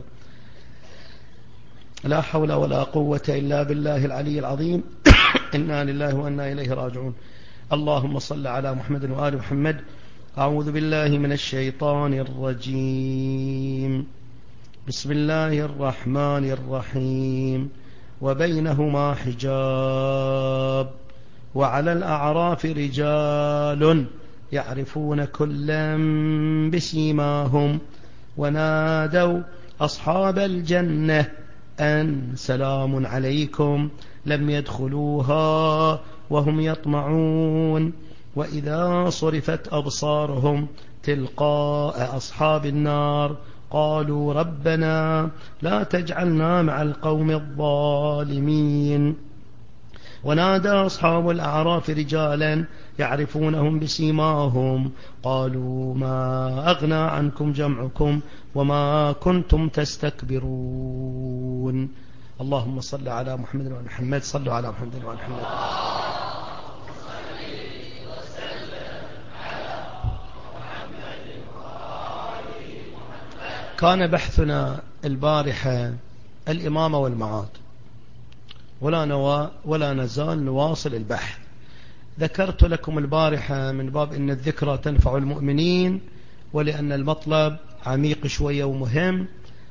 لا حول ولا قوة إلا بالله العلي العظيم. إنا لله وإنا إليه راجعون. اللهم صل على محمد وآل محمد. أعوذ بالله من الشيطان الرجيم. بسم الله الرحمن الرحيم. وبينهما حجاب وعلى الأعراف رجال يعرفون كلا بسيماهم ونادوا أصحاب الجنة أن سلام عليكم لم يدخلوها وهم يطمعون. وإذا صرفت أبصارهم تلقاء أصحاب النار قالوا ربنا لا تجعلنا مع القوم الظالمين. ونادى أصحاب الأعراف رجالا يعرفونهم بسيماهم قالوا ما أغنى عنكم جمعكم وما كنتم تستكبرون. اللهم صل على محمد وعلى محمد. صلوا على محمد وعلى محمد. كان بحثنا البارحة الإمامة والمعاد، ولا نزال نواصل البحث. ذكرت لكم البارحة من باب أن الذكرى تنفع المؤمنين، ولأن المطلب عميق شوية ومهم،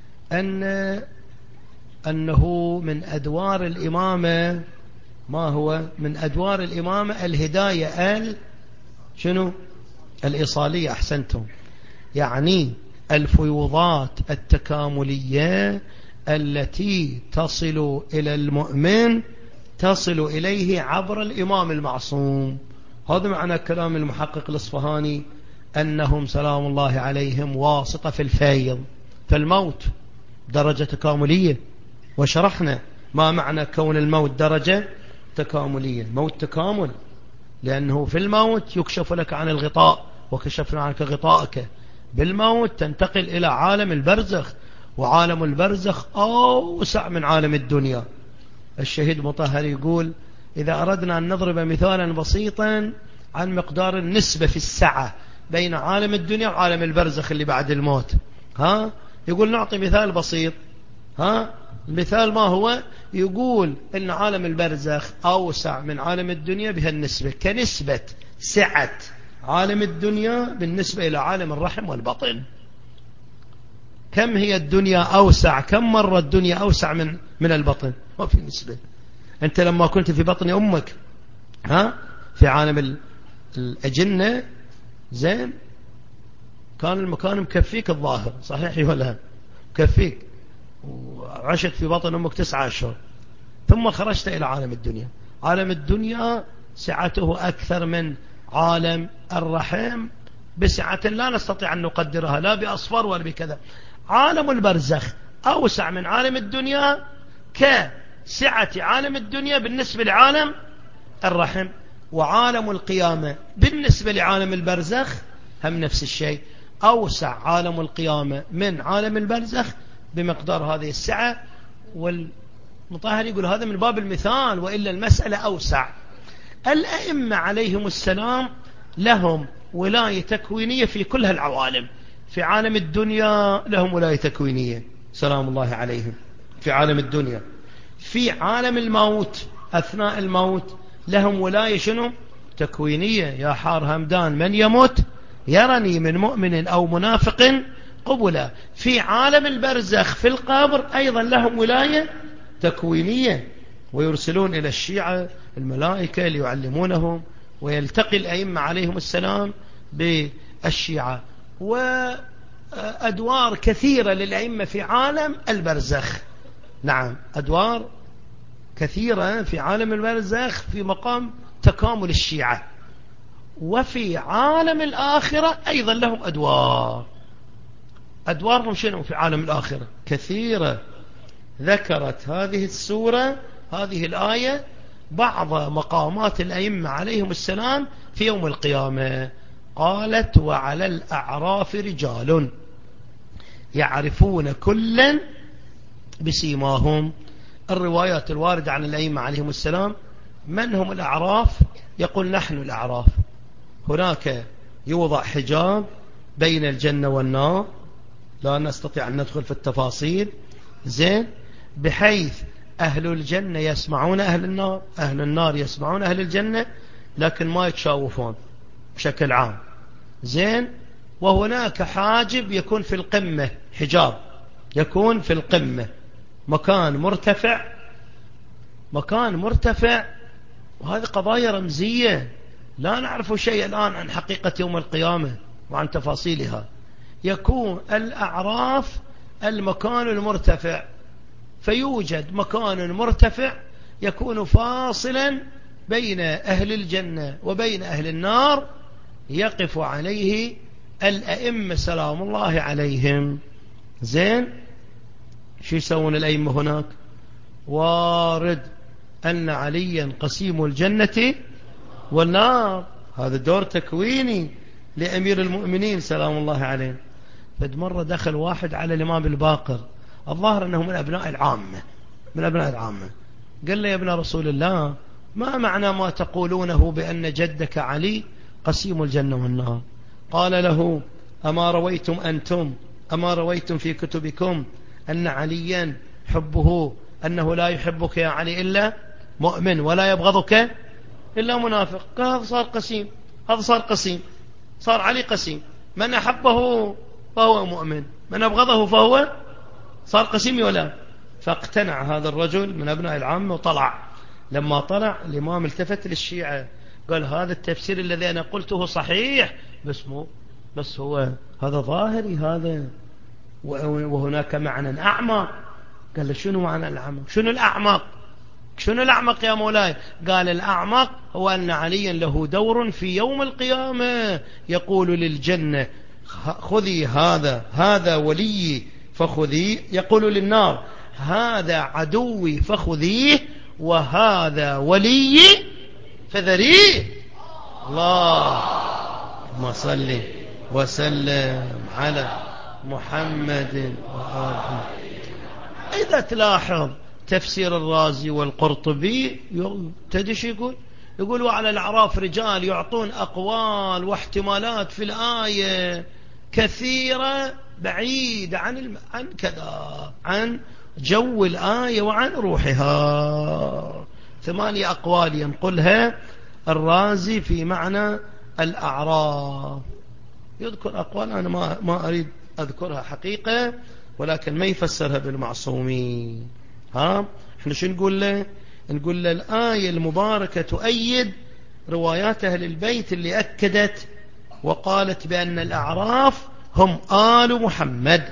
أنه من أدوار الإمامة، ما هو من أدوار الإمامة؟ الهداية شنو؟ الإيصالية. أحسنتم. يعني الفيوضات التكاملية التي تصل إلى المؤمن تصل إليه عبر الإمام المعصوم. هذا معنى كلام المحقق الإصفهاني أنهم سلام الله عليهم واسطة في الفيض. فالموت درجة تكاملية، وشرحنا ما معنى كون الموت درجة تكاملية. موت تكامل، لأنه في الموت يكشف لك عن الغطاء وكشفنا عنك غطاءك. بالموت تنتقل إلى عالم البرزخ، وعالم البرزخ أوسع من عالم الدنيا. الشهيد مطهر يقول إذا أردنا أن نضرب مثالا بسيطا عن مقدار النسبة في السعة بين عالم الدنيا وعالم البرزخ اللي بعد الموت، يقول نعطي مثال بسيط. المثال ما هو؟ يقول إن عالم البرزخ أوسع من عالم الدنيا بهالنسبة، كنسبة سعة عالم الدنيا بالنسبة إلى عالم الرحم والبطن. كم هي الدنيا أوسع؟ كم مرة الدنيا أوسع من البطن؟ ما في نسبة. أنت لما كنت في بطن أمك في عالم الأجنة زين، كان المكان مكفيك الظاهر، صحيح ولا مكفيك، وعشت في بطن أمك 9 أشهر، ثم خرجت إلى عالم الدنيا. عالم الدنيا سعته أكثر من عالم الرحم بسعة لا نستطيع أن نقدرها لا بأصفار ولا بكذا. عالم البرزخ أوسع من عالم الدنيا كسعة عالم الدنيا بالنسبة لعالم الرحم. وعالم القيامة بالنسبة لعالم البرزخ هم نفس الشيء. أوسع عالم القيامة من عالم البرزخ بمقدار هذه السعة. والمطهر يقول هذا من باب المثال، وإلا المسألة أوسع. الأئمة عليهم السلام لهم ولاية تكوينية في كل هالعوالم. في عالم الدنيا لهم ولاية تكوينية سلام الله عليهم في عالم الدنيا. في عالم الموت أثناء الموت لهم ولاية شنو؟ تكوينية. يا حار همدان من يموت يرني من مؤمن أو منافق قبلا. في عالم البرزخ في القبر أيضا لهم ولاية تكوينية، ويرسلون إلى الشيعة الملائكة ليعلمونهم، ويلتقي الأئمة عليهم السلام بالشيعة. وأدوار كثيرة للأئمة في عالم البرزخ. نعم، أدوار كثيرة في عالم البرزخ في مقام تكامل الشيعة. وفي عالم الآخرة أيضا لهم أدوارهم شنو في عالم الآخرة؟ كثيرة. ذكرت هذه السورة هذه الآية بعض مقامات الأئمة عليهم السلام في يوم القيامة. قالت وعلى الأعراف رجال يعرفون كلا بسيماهم. الروايات الواردة عن الأئمة عليهم السلام من هم الأعراف؟ يقول نحن الأعراف. هناك يوضع حجاب بين الجنة والنار، لا نستطيع أن ندخل في التفاصيل، زين، بحيث أهل الجنة يسمعون أهل النار، أهل النار يسمعون أهل الجنة، لكن ما يتشاوفون بشكل عام، زين. وهناك حاجب يكون في القمة، حجاب يكون في القمة، مكان مرتفع. وهذه قضايا رمزية لا نعرف شيء الآن عن حقيقة يوم القيامة وعن تفاصيلها. يكون الأعراف المكان المرتفع، فيوجد مكان مرتفع يكون فاصلا بين أهل الجنة وبين أهل النار، يقف عليه الأئمة سلام الله عليهم، زين. شو يسوون الأئمة هناك؟ وارد أن عليا قسيم الجنة والنار، هذا دور تكويني لأمير المؤمنين سلام الله عليه. فد مرة دخل واحد على الإمام الباقر، الظاهر أنه من أبناء العامة، قال له يا ابن رسول الله ما معنى ما تقولونه بأن جدك علي قسيم الجنة والنار؟ قال له أما رويتم في كتبكم أن عليا حبه أنه لا يحبك يا علي إلا مؤمن ولا يبغضك إلا منافق؟ قال هذا صار قسيم، صار علي قسيم، من أحبه فهو مؤمن، من أبغضه فهو صار قسيم ولا. فاقتنع هذا الرجل من أبناء العامة وطلع. لما طلع الإمام التفت للشيعة قال هذا التفسير الذي أنا قلته صحيح، بس هو هذا ظاهري هذا، وهناك معنى أعمق. قال له شنو معنى الأعمق؟ شنو الأعمق يا مولاي؟ قال الأعمق هو أن عليا له دور في يوم القيامة، يقول للجنة خذي هذا ولي فخذيه، يقول للنار هذا عدوي فخذيه، وهذا ولي فذريه. اللهم صل وسلم على محمد وآله. إذا تلاحظ تفسير الرازي والقرطبي تدش يقول وعلى الأعراف رجال، يعطون أقوال واحتمالات في الآية كثيرة بعيدة عن كذا، عن جو الآية وعن روحها. 8 أقوال ينقلها الرازي في معنى الأعراف. يذكر أقوال أنا ما أريد أذكرها حقيقة، ولكن ما يفسرها بالمعصومين. احنا شو نقول له؟ نقول له الآية المباركة تؤيد روايات أهل البيت اللي أكدت وقالت بأن الأعراف هم آل محمد.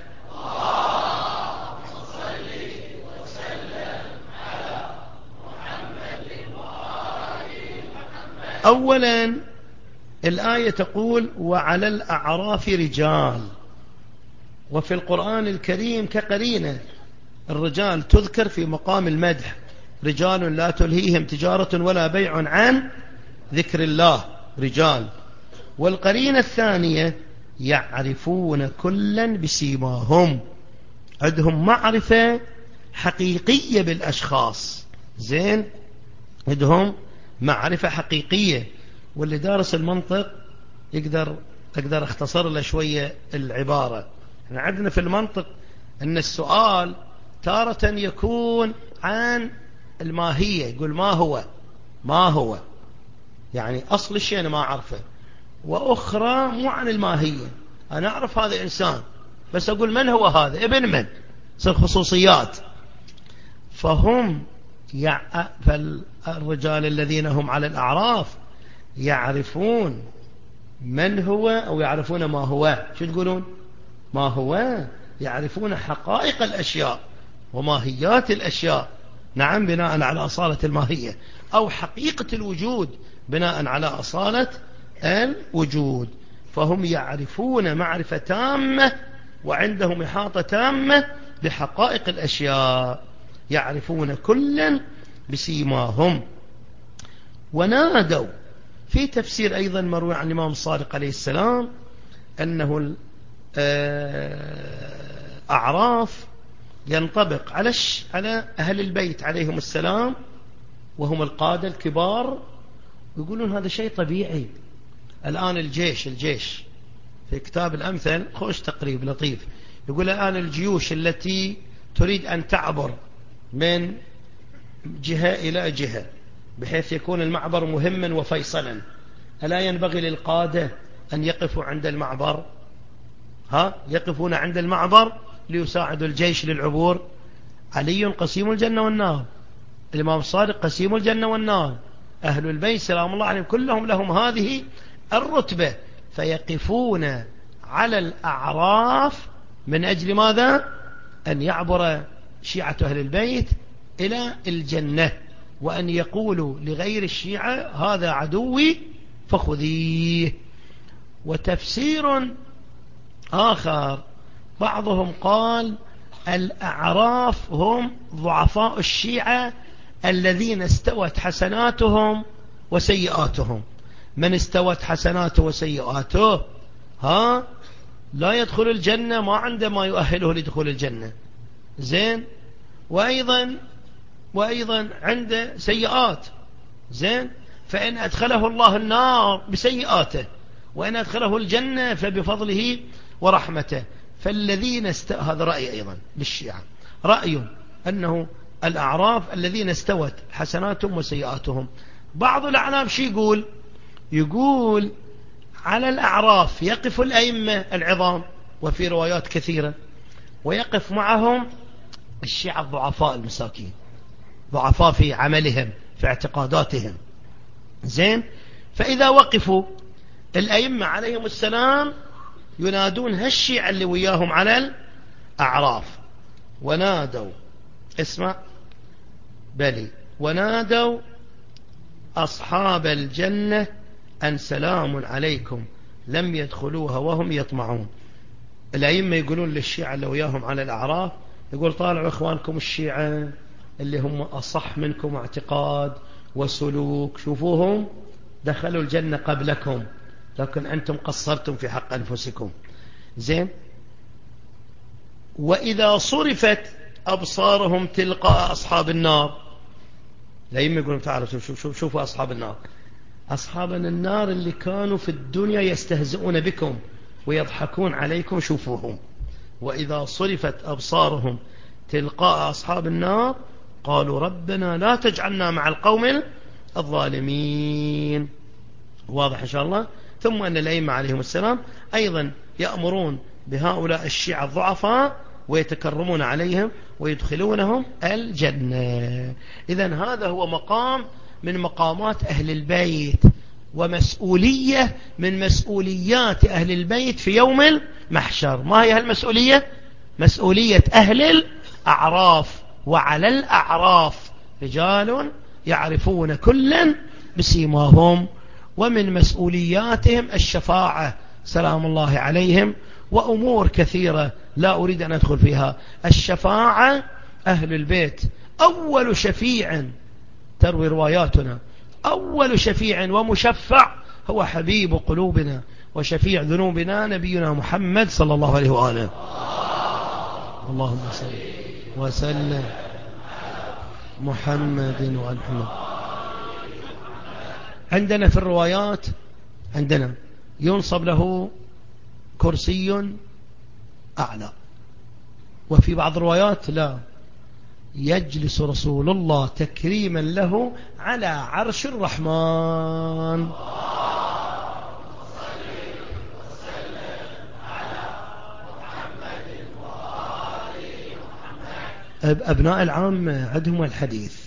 أولا الآية تقول وعلى الأعراف رجال، وفي القرآن الكريم كقرينة الرجال تذكر في مقام المدح، رجال لا تلهيهم تجارة ولا بيع عن ذكر الله، رجال. والقرينة الثانية يعرفون كلا بسيماهم، عندهم معرفة حقيقية بالأشخاص. زين، عندهم معرفة حقيقية. واللي دارس المنطق أقدر أختصر له شوية العبارة. احنا عندنا في المنطق أن السؤال تارة يكون عن الماهية، يقول ما هو يعني أصل الشيء أنا ما أعرفه، وأخرى مو عن الماهية، أنا أعرف هذا إنسان بس أقول من هو هذا، ابن من، صار خصوصيات. فالرجال الذين هم على الأعراف يعرفون من هو أو يعرفون ما هو. شو تقولون؟ ما هو، يعرفون حقائق الأشياء وماهيات الأشياء، نعم، بناء على أصالة الماهية، أو حقيقة الوجود بناء على أصالة الوجود. فهم يعرفون معرفة تامة وعندهم إحاطة تامة بحقائق الأشياء، يعرفون كلا بسيماهم. ونادوا في تفسير أيضا مروي عن الإمام الصادق عليه السلام أنه الأعراف ينطبق على أهل البيت عليهم السلام، وهم القادة الكبار، يقولون هذا شيء طبيعي. الآن الجيش في كتاب الأمثل خوش تقريب لطيف، يقول الآن الجيوش التي تريد أن تعبر من جهة إلى جهة بحيث يكون المعبر مهما وفيصلا، ألا ينبغي للقادة أن يقفوا عند المعبر؟ يقفون عند المعبر ليساعدوا الجيش للعبور. علي قسيم الجنة والنار، الإمام الصادق قسيم الجنة والنار، أهل البيت سلام الله عليهم كلهم لهم هذه الرتبة، فيقفون على الأعراف من أجل ماذا؟ أن يعبر شيعة أهل البيت إلى الجنة، وأن يقولوا لغير الشيعة هذا عدوي فخذيه. وتفسير آخر بعضهم قال الأعراف هم ضعفاء الشيعة الذين استوت حسناتهم وسيئاتهم. من استوت حسناته وسيئاته لا يدخل الجنة، ما عنده ما يؤهله لدخول الجنة. زين، وأيضا عنده سيئات. زين، فإن أدخله الله النار بسيئاته، وإن أدخله الجنة فبفضله ورحمته. فالذين هذا رأي أيضا للشيعة، رأي أنه الأعراف الذين استوت حسناتهم وسيئاتهم. بعض الأعلام شو يقول على الأعراف يقف الأئمة العظام، وفي روايات كثيرة، ويقف معهم الشيعة الضعفاء المساكين، ضعفاء في عملهم في اعتقاداتهم. زين، فإذا وقفوا الأئمة عليهم السلام ينادون هالشيعة اللي وياهم على الأعراف، ونادوا اسمع بلي، ونادوا أصحاب الجنة أن سلام عليكم لم يدخلوها وهم يطمعون. الأئمة يقولون للشيعة اللي وياهم على الأعراف، يقول طالعوا إخوانكم الشيعة اللي هم أصح منكم اعتقاد وسلوك، شوفوهم دخلوا الجنة قبلكم، لكن أنتم قصرتم في حق أنفسكم. زين، وإذا صرفت أبصارهم تلقاء أصحاب النار، الأئمة يقولون تعالوا شوفوا أصحاب النار، أصحابنا النار اللي كانوا في الدنيا يستهزئون بكم ويضحكون عليكم، شوفوهم. وإذا صرفت أبصارهم تلقاء أصحاب النار قالوا ربنا لا تجعلنا مع القوم الظالمين. واضح إن شاء الله. ثم أن الأئمة عليهم السلام أيضا يأمرون بهؤلاء الشيعة الضعفاء ويتكرمون عليهم ويدخلونهم الجنة. إذن هذا هو مقام من مقامات أهل البيت، ومسؤولية من مسؤوليات أهل البيت في يوم المحشر. ما هي هالمسؤولية؟ مسؤولية أهل الأعراف. وعلى الأعراف رجال يعرفون كلا بسيماهم، ومن مسؤولياتهم الشفاعة سلام الله عليهم، وأمور كثيرة لا أريد أن أدخل فيها. الشفاعة أهل البيت أول شفيع، تروي رواياتنا أول شفيع ومشفع هو حبيب قلوبنا وشفيع ذنوبنا نبينا محمد صلى الله عليه وآله. اللهم صل وسلم محمد وآل محمد. عندنا في الروايات عندنا ينصب له كرسي أعلى، وفي بعض الروايات لا، يجلس رسول الله تكريما له على عرش الرحمن. أبناء العام عندهم الحديث،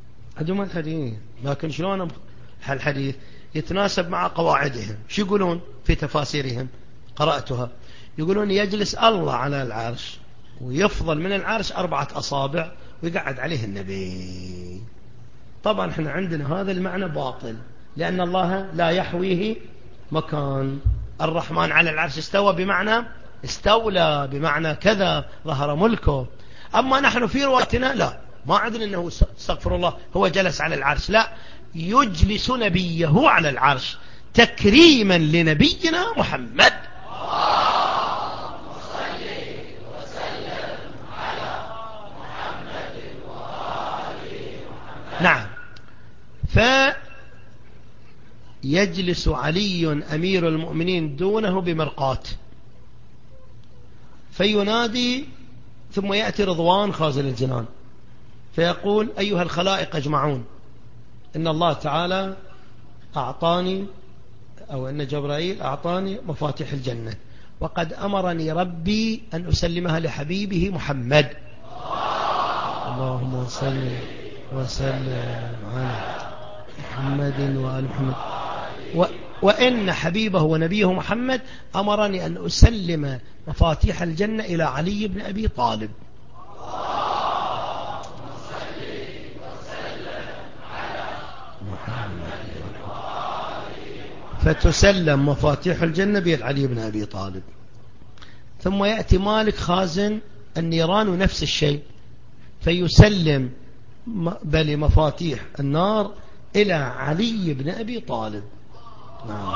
لكن شلون الحديث يتناسب مع قواعدهم؟ شو يقولون في تفاسيرهم؟ قرأتها، يقولون يجلس الله على العرش ويفضل من العرش 4 أصابع ويقعد عليه النبي. طبعا احنا عندنا هذا المعنى باطل، لأن الله لا يحويه مكان. الرحمن على العرش استوى بمعنى استولى، بمعنى كذا ظهر ملكه. أما نحن في روايتنا لا، ما عندنا أنه استغفر الله هو جلس على العرش، لا، يجلس نبيه على العرش تكريما لنبينا محمد. نعم. فيجلس علي أمير المؤمنين دونه بمرقات، فينادي، ثم يأتي رضوان خازن الجنان فيقول: أيها الخلائق أجمعون، إن الله تعالى أعطاني، أو إن جبرائيل أعطاني مفاتيح الجنة، وقد أمرني ربي أن أسلمها لحبيبه محمد. اللهم صل وسلم على محمد وآل محمد. وإن حبيبه ونبيه محمد أمرني أن أسلم مفاتيح الجنة إلى علي بن أبي طالب. فتسلم مفاتيح الجنة بيد علي بن أبي طالب. ثم يأتي مالك خازن النيران نفس الشيء، فيسلم بل مفاتيح النار إلى علي بن أبي طالب. نعم.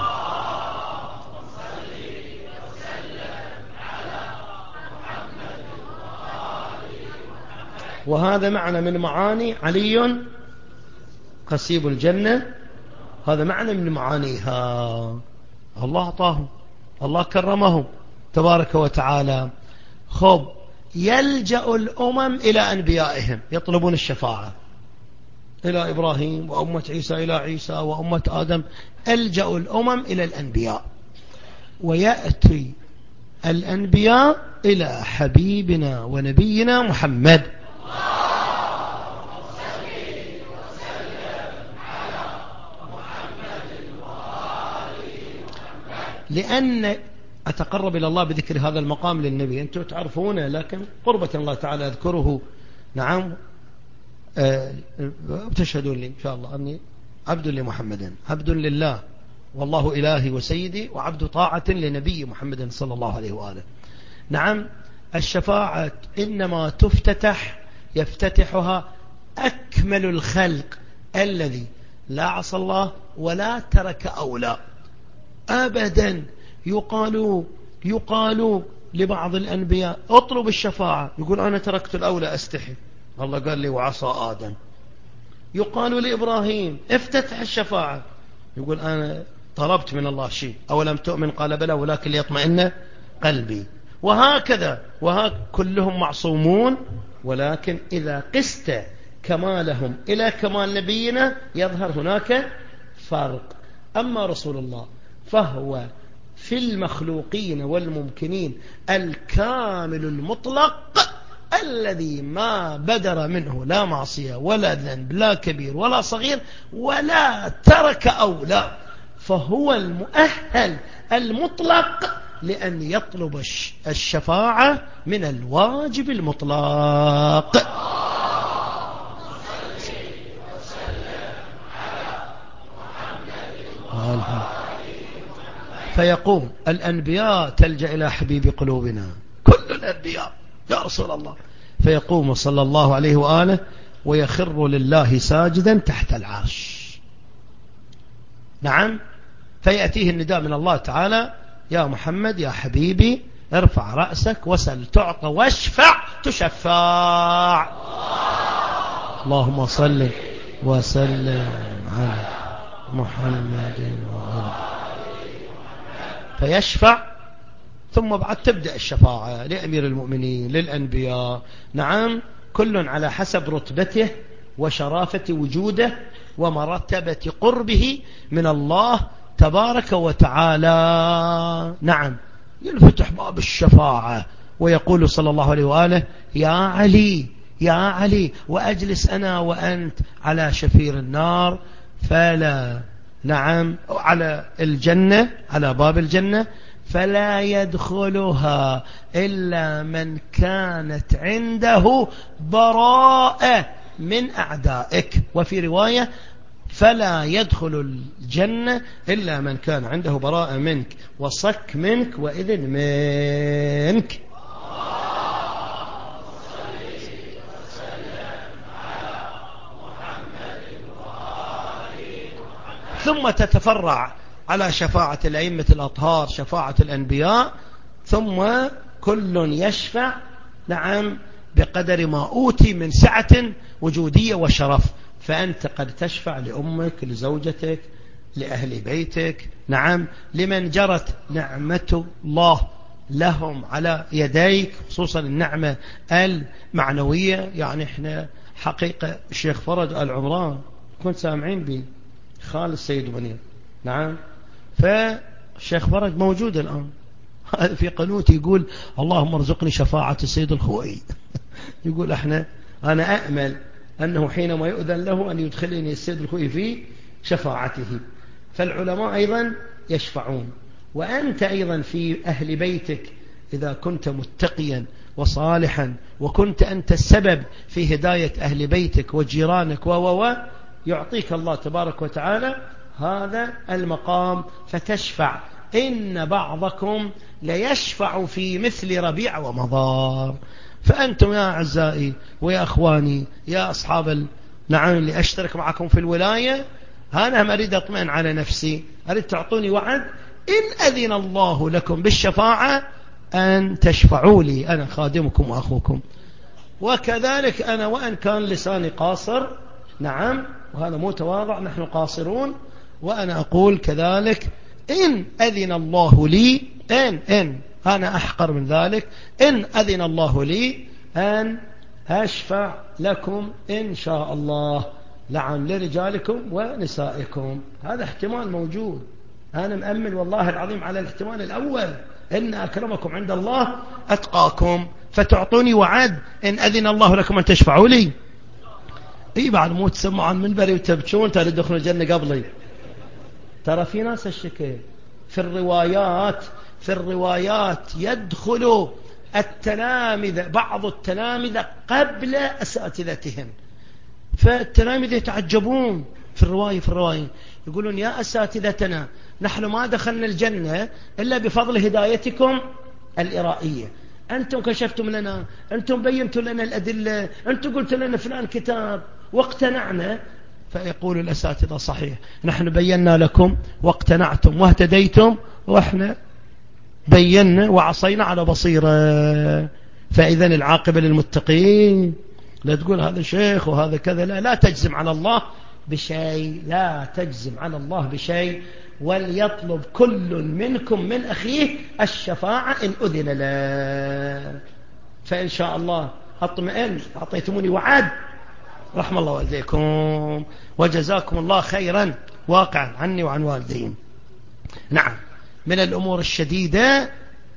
وهذا معنى من معاني علي قصيب الجنة، هذا معنى من معانيها. الله أعطاهم، الله كرمهم تبارك وتعالى. خب، يلجأ الأمم إلى أنبيائهم يطلبون الشفاعة، إلى إبراهيم وأمة عيسى إلى عيسى وأمة آدم، ألجأ الأمم إلى الأنبياء، ويأتي الأنبياء إلى حبيبنا ونبينا محمد. لأن أتقرب إلى الله بذكر هذا المقام للنبي، أنتم تعرفونه، لكن قربة الله تعالى أذكره. نعم. تشهدون لي إن شاء الله أني عبد لمحمد، عبد لله، والله إلهي وسيدي، وعبد طاعة لنبي محمد صلى الله عليه وآله. نعم. الشفاعة إنما يفتتحها أكمل الخلق الذي لا عصى الله ولا ترك أولى أبدا. يقال لبعض الأنبياء: اطلب الشفاعة، يقول: أنا تركت الأولى أستحي، الله قال لي وعصى آدم. يقال لإبراهيم: افتتح الشفاعة، يقول: أنا طلبت من الله شيء، أولم تؤمن؟ قال: بلى ولكن ليطمئن قلبي. وهكذا كلهم معصومون، ولكن إذا قست كمالهم إلى كمال نبينا يظهر هناك فرق. أما رسول الله فهو في المخلوقين والممكنين الكامل المطلق، الذي ما بدر منه لا معصية ولا ذنب، لا كبير ولا صغير، ولا ترك أولى، فهو المؤهل المطلق لأن يطلب الشفاعة من الواجب المطلق. فيقوم الأنبياء تلجأ إلى حبيب قلوبنا، كل الأنبياء يا رسول الله، فيقوم صلى الله عليه وآله ويخر لله ساجدا تحت العرش. نعم. فيأتيه النداء من الله تعالى: يا محمد يا حبيبي ارفع رأسك وسل تعطى واشفع تشفع. اللهم صل وسلم على محمد وعلى. فيشفع، ثم بعد تبدأ الشفاعة لأمير المؤمنين، للأنبياء، نعم، كل على حسب رتبته وشرافة وجوده ومرتبة قربه من الله تبارك وتعالى. نعم، ينفتح باب الشفاعة ويقول صلى الله عليه وآله: يا علي يا علي، وأجلس أنا وأنت على شفير النار، فلا، نعم، على الجنة، على باب الجنة، فلا يدخلها إلا من كانت عنده براءة من أعدائك. وفي رواية: فلا يدخل الجنة إلا من كان عنده براءة منك وصك منك وإذن منك. ثم تتفرع على شفاعة الأئمة الأطهار، شفاعة الأنبياء، ثم كل يشفع، نعم، بقدر ما أوتي من سعة وجودية وشرف. فأنت قد تشفع لأمك، لزوجتك، لأهل بيتك، نعم، لمن جرت نعمة الله لهم على يديك، خصوصا النعمة المعنوية. يعني احنا حقيقة الشيخ فرج آل عمران كنت سامعين به خال السيد منير، نعم، فالشيخ فرج موجود الآن في قنوت يقول: اللهم ارزقني شفاعة السيد الخوئي. يقول أنا أأمل أنه حينما يؤذن له أن يدخلني السيد الخوئي في شفاعته. فالعلماء أيضا يشفعون، وأنت أيضا في أهل بيتك إذا كنت متقيا وصالحا وكنت أنت السبب في هداية أهل بيتك وجيرانك يعطيك الله تبارك وتعالى هذا المقام فتشفع. إن بعضكم ليشفع في مثل ربيع ومضار. فأنتم يا أعزائي ويا أخواني يا أصحاب نعم اللي أشترك معكم في الولاية، أنا أريد أطمئن على نفسي، أريد تعطوني وعد إن أذن الله لكم بالشفاعة أن تشفعوا لي، أنا خادمكم وأخوكم. وكذلك أنا وأن كان لساني قاصر، نعم، وهذا مو تواضع، نحن قاصرون، وأنا أقول كذلك إن أذن الله لي، إن أنا أحقر من ذلك، إن أذن الله لي أن أشفع لكم إن شاء الله، نعم، لرجالكم ونسائكم. هذا احتمال موجود، أنا مأمن والله العظيم على الاحتمال الأول، إن أكرمكم عند الله أتقاكم. فتعطوني وعد إن أذن الله لكم أن تشفعوا لي. إيه بعد مو تسمعوا عن منبري وتبكون ترى تدخلوا الجنة قبلي. ترى في ناس الشكل في الروايات يدخل التلامذة، بعض التلامذة قبل أساتذتهم، فالتلامذة يتعجبون في الرواية يقولون: يا أساتذتنا، نحن ما دخلنا الجنة إلا بفضل هدايتكم الإرائية، أنتم كشفتم لنا، أنتم بينتوا لنا الأدلة، أنتم قلت لنا فلان كتاب واقتنعنا. فيقول الأساتذة: صحيح، نحن بينا لكم واقتنعتم واهتديتم، وإحنا بينا وعصينا على بصيرة. فإذا العاقبة للمتقين. لا تقول هذا شيخ وهذا كذا، لا تجزم على الله بشيء، لا تجزم على الله بشيء. وليطلب كل منكم من أخيه الشفاعة إن أذن له، فإن شاء الله أطمئن، أعطيتموني وعد، رحم الله والديكم وجزاكم الله خيرا واقعا عني وعن والدين. نعم، من الأمور الشديدة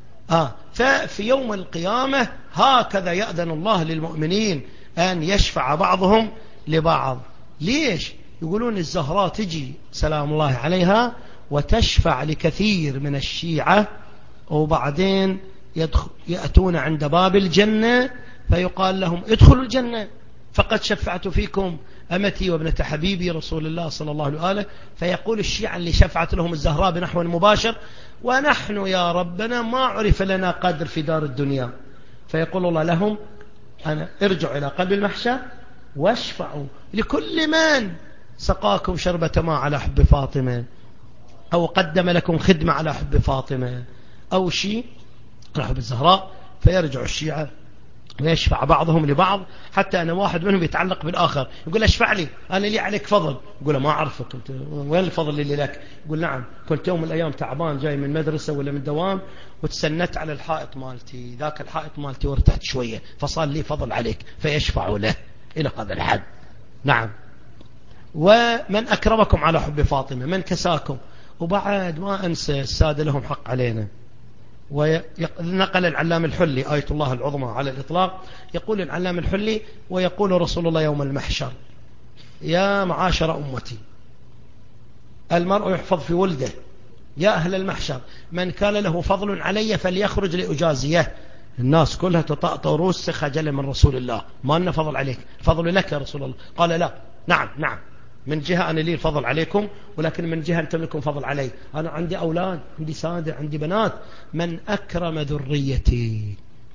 ففي يوم القيامة هكذا يأذن الله للمؤمنين أن يشفع بعضهم لبعض. ليش؟ يقولون الزهراء تجي سلام الله عليها وتشفع لكثير من الشيعة، وبعدين يأتون عند باب الجنة فيقال لهم: ادخلوا الجنة فقد شفعت فيكم أمتي وابنة حبيبي رسول الله صلى الله عليه وآله. فيقول الشيعة اللي شفعت لهم الزهراء بنحو مباشر: ونحن يا ربنا ما عرف لنا قدر في دار الدنيا. فيقول الله لهم: أنا ارجعوا إلى قلب المحشر واشفعوا لكل من سقاكم شربة ماء على حب فاطمة. أو قدم لكم خدمة على حب فاطمة أو شيء على حب الزهراء، فيرجع الشيعة ويشفع بعضهم لبعض، حتى أن واحد منهم يتعلق بالآخر يقول اشفع لي أنا لي عليك فضل، يقول ما أعرفك وين الفضل اللي لك؟ يقول نعم كنت يوم من الأيام تعبان جاي من مدرسة ولا من دوام وتسنت على الحائط مالتي، ذاك الحائط مالتي وارتحت شوية فصار لي فضل عليك، فيشفع له إلى هذا الحد. نعم. ومن أكرمكم على حب فاطمة، من كساكم. وبعد ما أنسى السادة لهم حق علينا. ونقل العلام الحلي آية الله العظمى على الإطلاق، يقول العلام الحلي ويقول رسول الله يوم المحشر: يا معاشر أمتي، المرء يحفظ في ولده، يا أهل المحشر من كان له فضل علي فليخرج لأجازيه. الناس كلها تطأطأ رؤوسها خجلا من رسول الله، ما لنا فضل عليك، الفضل لك يا رسول الله. قال لا، نعم من جهة أنا لي الفضل عليكم، ولكن من جهة أنتم لكم فضل علي، أنا عندي أولاد، عندي سادة، عندي بنات. من أكرم ذريتي،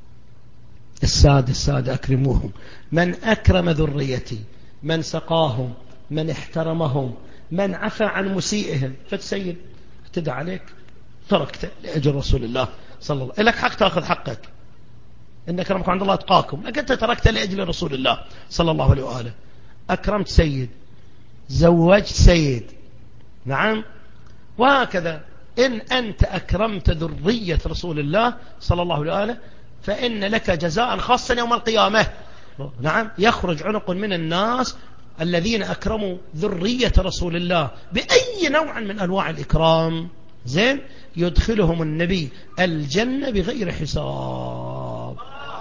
السادة أكرموهم، من أكرم ذريتي، من سقاهم، من احترمهم، من عفى عن مسيئهم. فتسيد اعتدى عليك تركته لأجل رسول الله صلى الله عليه وسلم، لك حق تأخذ حقك، إن أكرمكم عند الله أتقاكم، لكن أنت تركته لأجل رسول الله صلى الله عليه وآله. أكرمت سيد، زوجت سيد، نعم. وهكذا إن أنت أكرمت ذرية رسول الله صلى الله عليه وآله فإن لك جزاء خاصا يوم القيامة. نعم. يخرج عنق من الناس الذين أكرموا ذرية رسول الله بأي نوع من أنواع الإكرام، زين، يدخلهم النبي الجنة بغير حساب.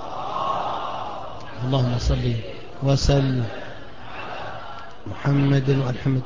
اللهم صل وسلم محمد والحمد.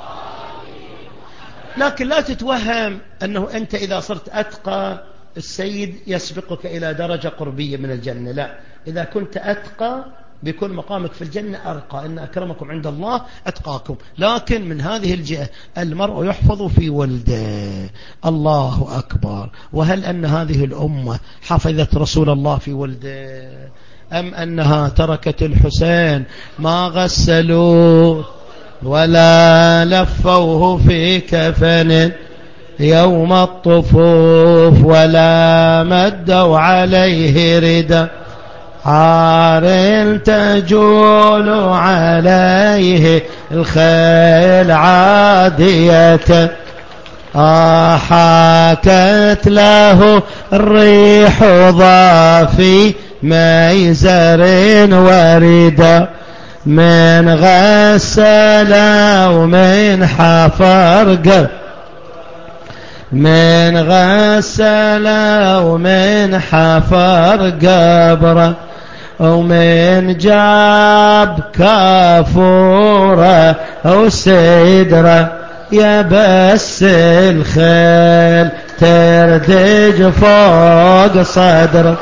لكن لا تتوهم أنه أنت إذا صرت أتقى السيد يسبقك إلى درجة قربية من الجنة، لا. إذا كنت أتقى بيكون مقامك في الجنة أرقى، إن أكرمكم عند الله أتقاكم. لكن من هذه الجهة المرء يحفظ في ولده. الله أكبر. وهل أن هذه الأمة حفظت رسول الله في ولده، أم أنها تركت الحسين ما غسلوه ولا لفوه في كفن يوم الطفوف ولا مدوا عليه ردا عار تجول عليه الخيل عادية حاكت له الريح ضافي ميزر وردا من غسل ومن حفر قبر، من غسل ومن حفر قبره ومن جاب كافوره وسدره يا بس الخيل تردج فوق صدره.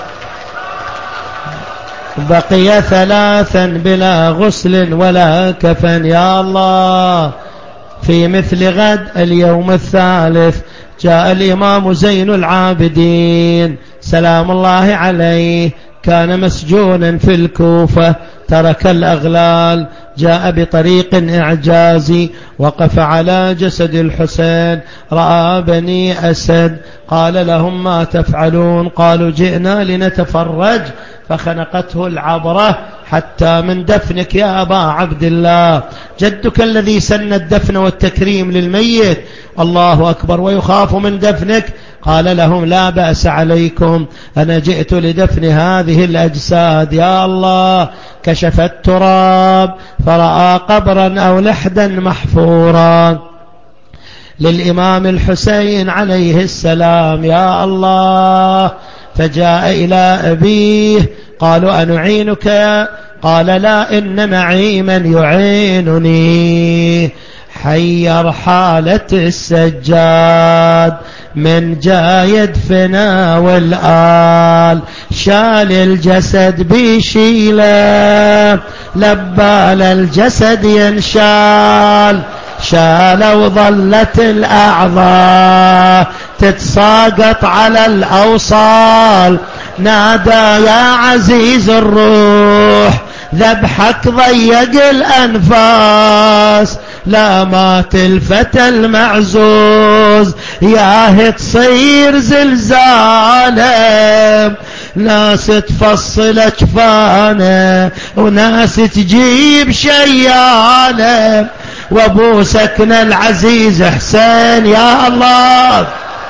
بقي 3 بلا غسل ولا كفن. يا الله. في مثل غد اليوم الثالث جاء الإمام زين العابدين سلام الله عليه، كان مسجونا في الكوفة، ترك الأغلال، جاء بطريق إعجازي، وقف على جسد الحسين، رأى بني أسد، قال لهم ما تفعلون؟ قالوا جئنا لنتفرج، فخنقته العبرة حتى من دفنك يا أبا عبد الله، جدك الذي سن الدفن والتكريم للميت، الله أكبر، ويخاف من دفنك. قال لهم لا بأس عليكم، أنا جئت لدفن هذه الأجساد. يا الله. كشف التراب فرأى قبرا أو لحدا محفورا للإمام الحسين عليه السلام. يا الله. فجاء إلى أبيه، قالوا أنعينك؟ قال لا، إن معي من يعينني. حير حالة السجاد من جايد فنا والآل، شال الجسد بشيله لبال الجسد ينشال، شال وظلت الأعضاء تتساقط على الأوصال، نادى يا عزيز الروح ذبحك ضيق الأنفاس، لا مات الفتى المعزوز ياه تصير زلزالة، ناس تفصل اجفانه وناس تجيب شياله، وابو سكن العزيز حسين يا الله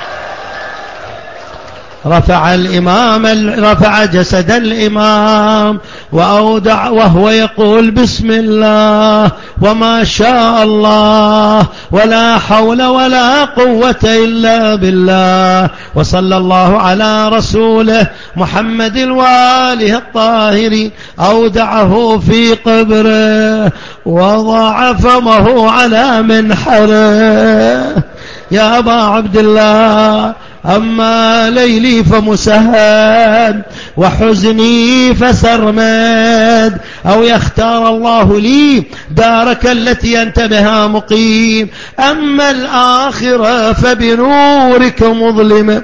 رفع جسد الإمام وأودع وهو يقول بسم الله وما شاء الله ولا حول ولا قوة إلا بالله، وصلى الله على رسوله محمد وآله الطاهرين. أودعه في قبره وضع فمه على منحره. يا أبا عبد الله أما ليلي فمسهد وحزني فسرمد، أو يختار الله لي دارك التي أنت بها مقيم، أما الآخرة فبنورك مظلمة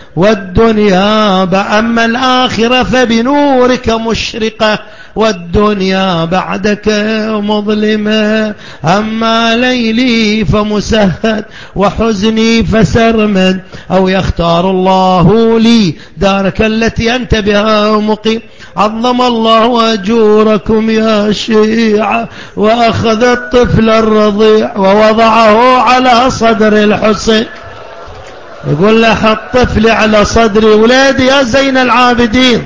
والدنيا أما الآخرة فبنورك مشرقة والدنيا بعدك مظلمة، أما ليلي فمسهد وحزني فسرمد، أو يختار الله لي دارك التي أنت بها مقيم. عظم الله أجوركم يا شيعة، وأخذ الطفل الرضيع ووضعه على صدر الحسين، يقول له حط طفلي على صدري ولادي يا زين العابدين.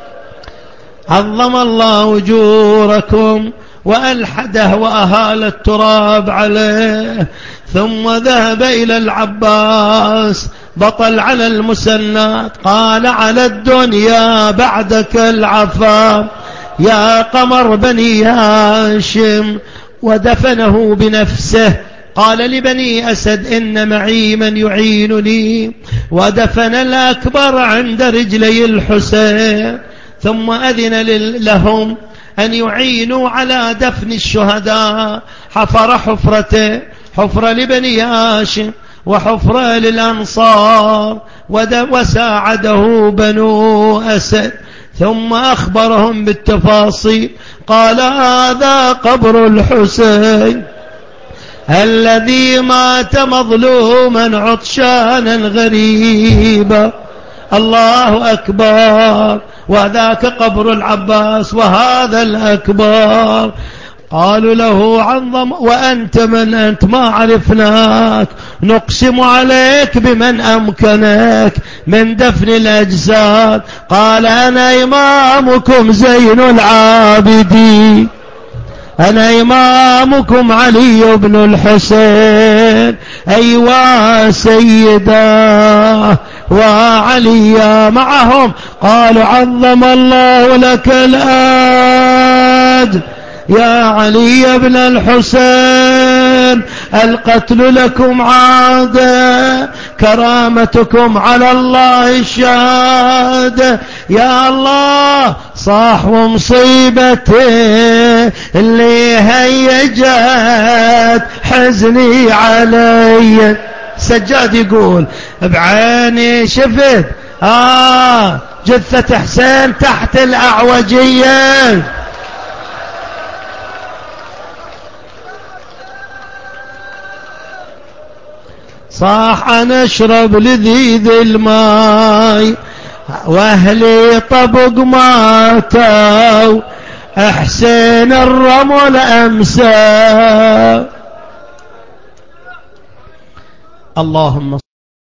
عظم الله أجوركم وألحده وأهال التراب عليه، ثم ذهب إلى العباس بطل على المسنات، قال على الدنيا بعدك العفا يا قمر بني هاشم، ودفنه بنفسه. قال لبني أسد إن معي من يعينني، ودفن الأكبر عند رجلي الحسين، ثم أذن لهم أن يعينوا على دفن الشهداء. حفر حفرة لبني هاشم وحفرة للأنصار، وساعده بنو أسد، ثم أخبرهم بالتفاصيل. قال هذا قبر الحسين الذي مات مظلوما عطشانا غريبا. الله أكبر. وذاك قبر العباس وهذا الأكبر. قالوا له عظم وأنت من أنت؟ ما عرفناك، نقسم عليك بمن أمكنك من دفن الأجساد. قال أنا إمامكم زين العابدين، أنا إمامكم علي بن الحسين. أيوا سيدا وعليا معهم. قالوا عظم الله لك الأجر يا علي بن الحسين، القتل لكم عادة، كرامتكم على الله الشهادة. يا الله صاح ومصيبتي اللي هيجت حزني علي. سجاد يقول بعيني شفت جثة حسين تحت الأعوجية. صاح أنا أشرب لذيذ الماي وأهلي طبق ماتوا، حسين الرمل أمسى. اللهم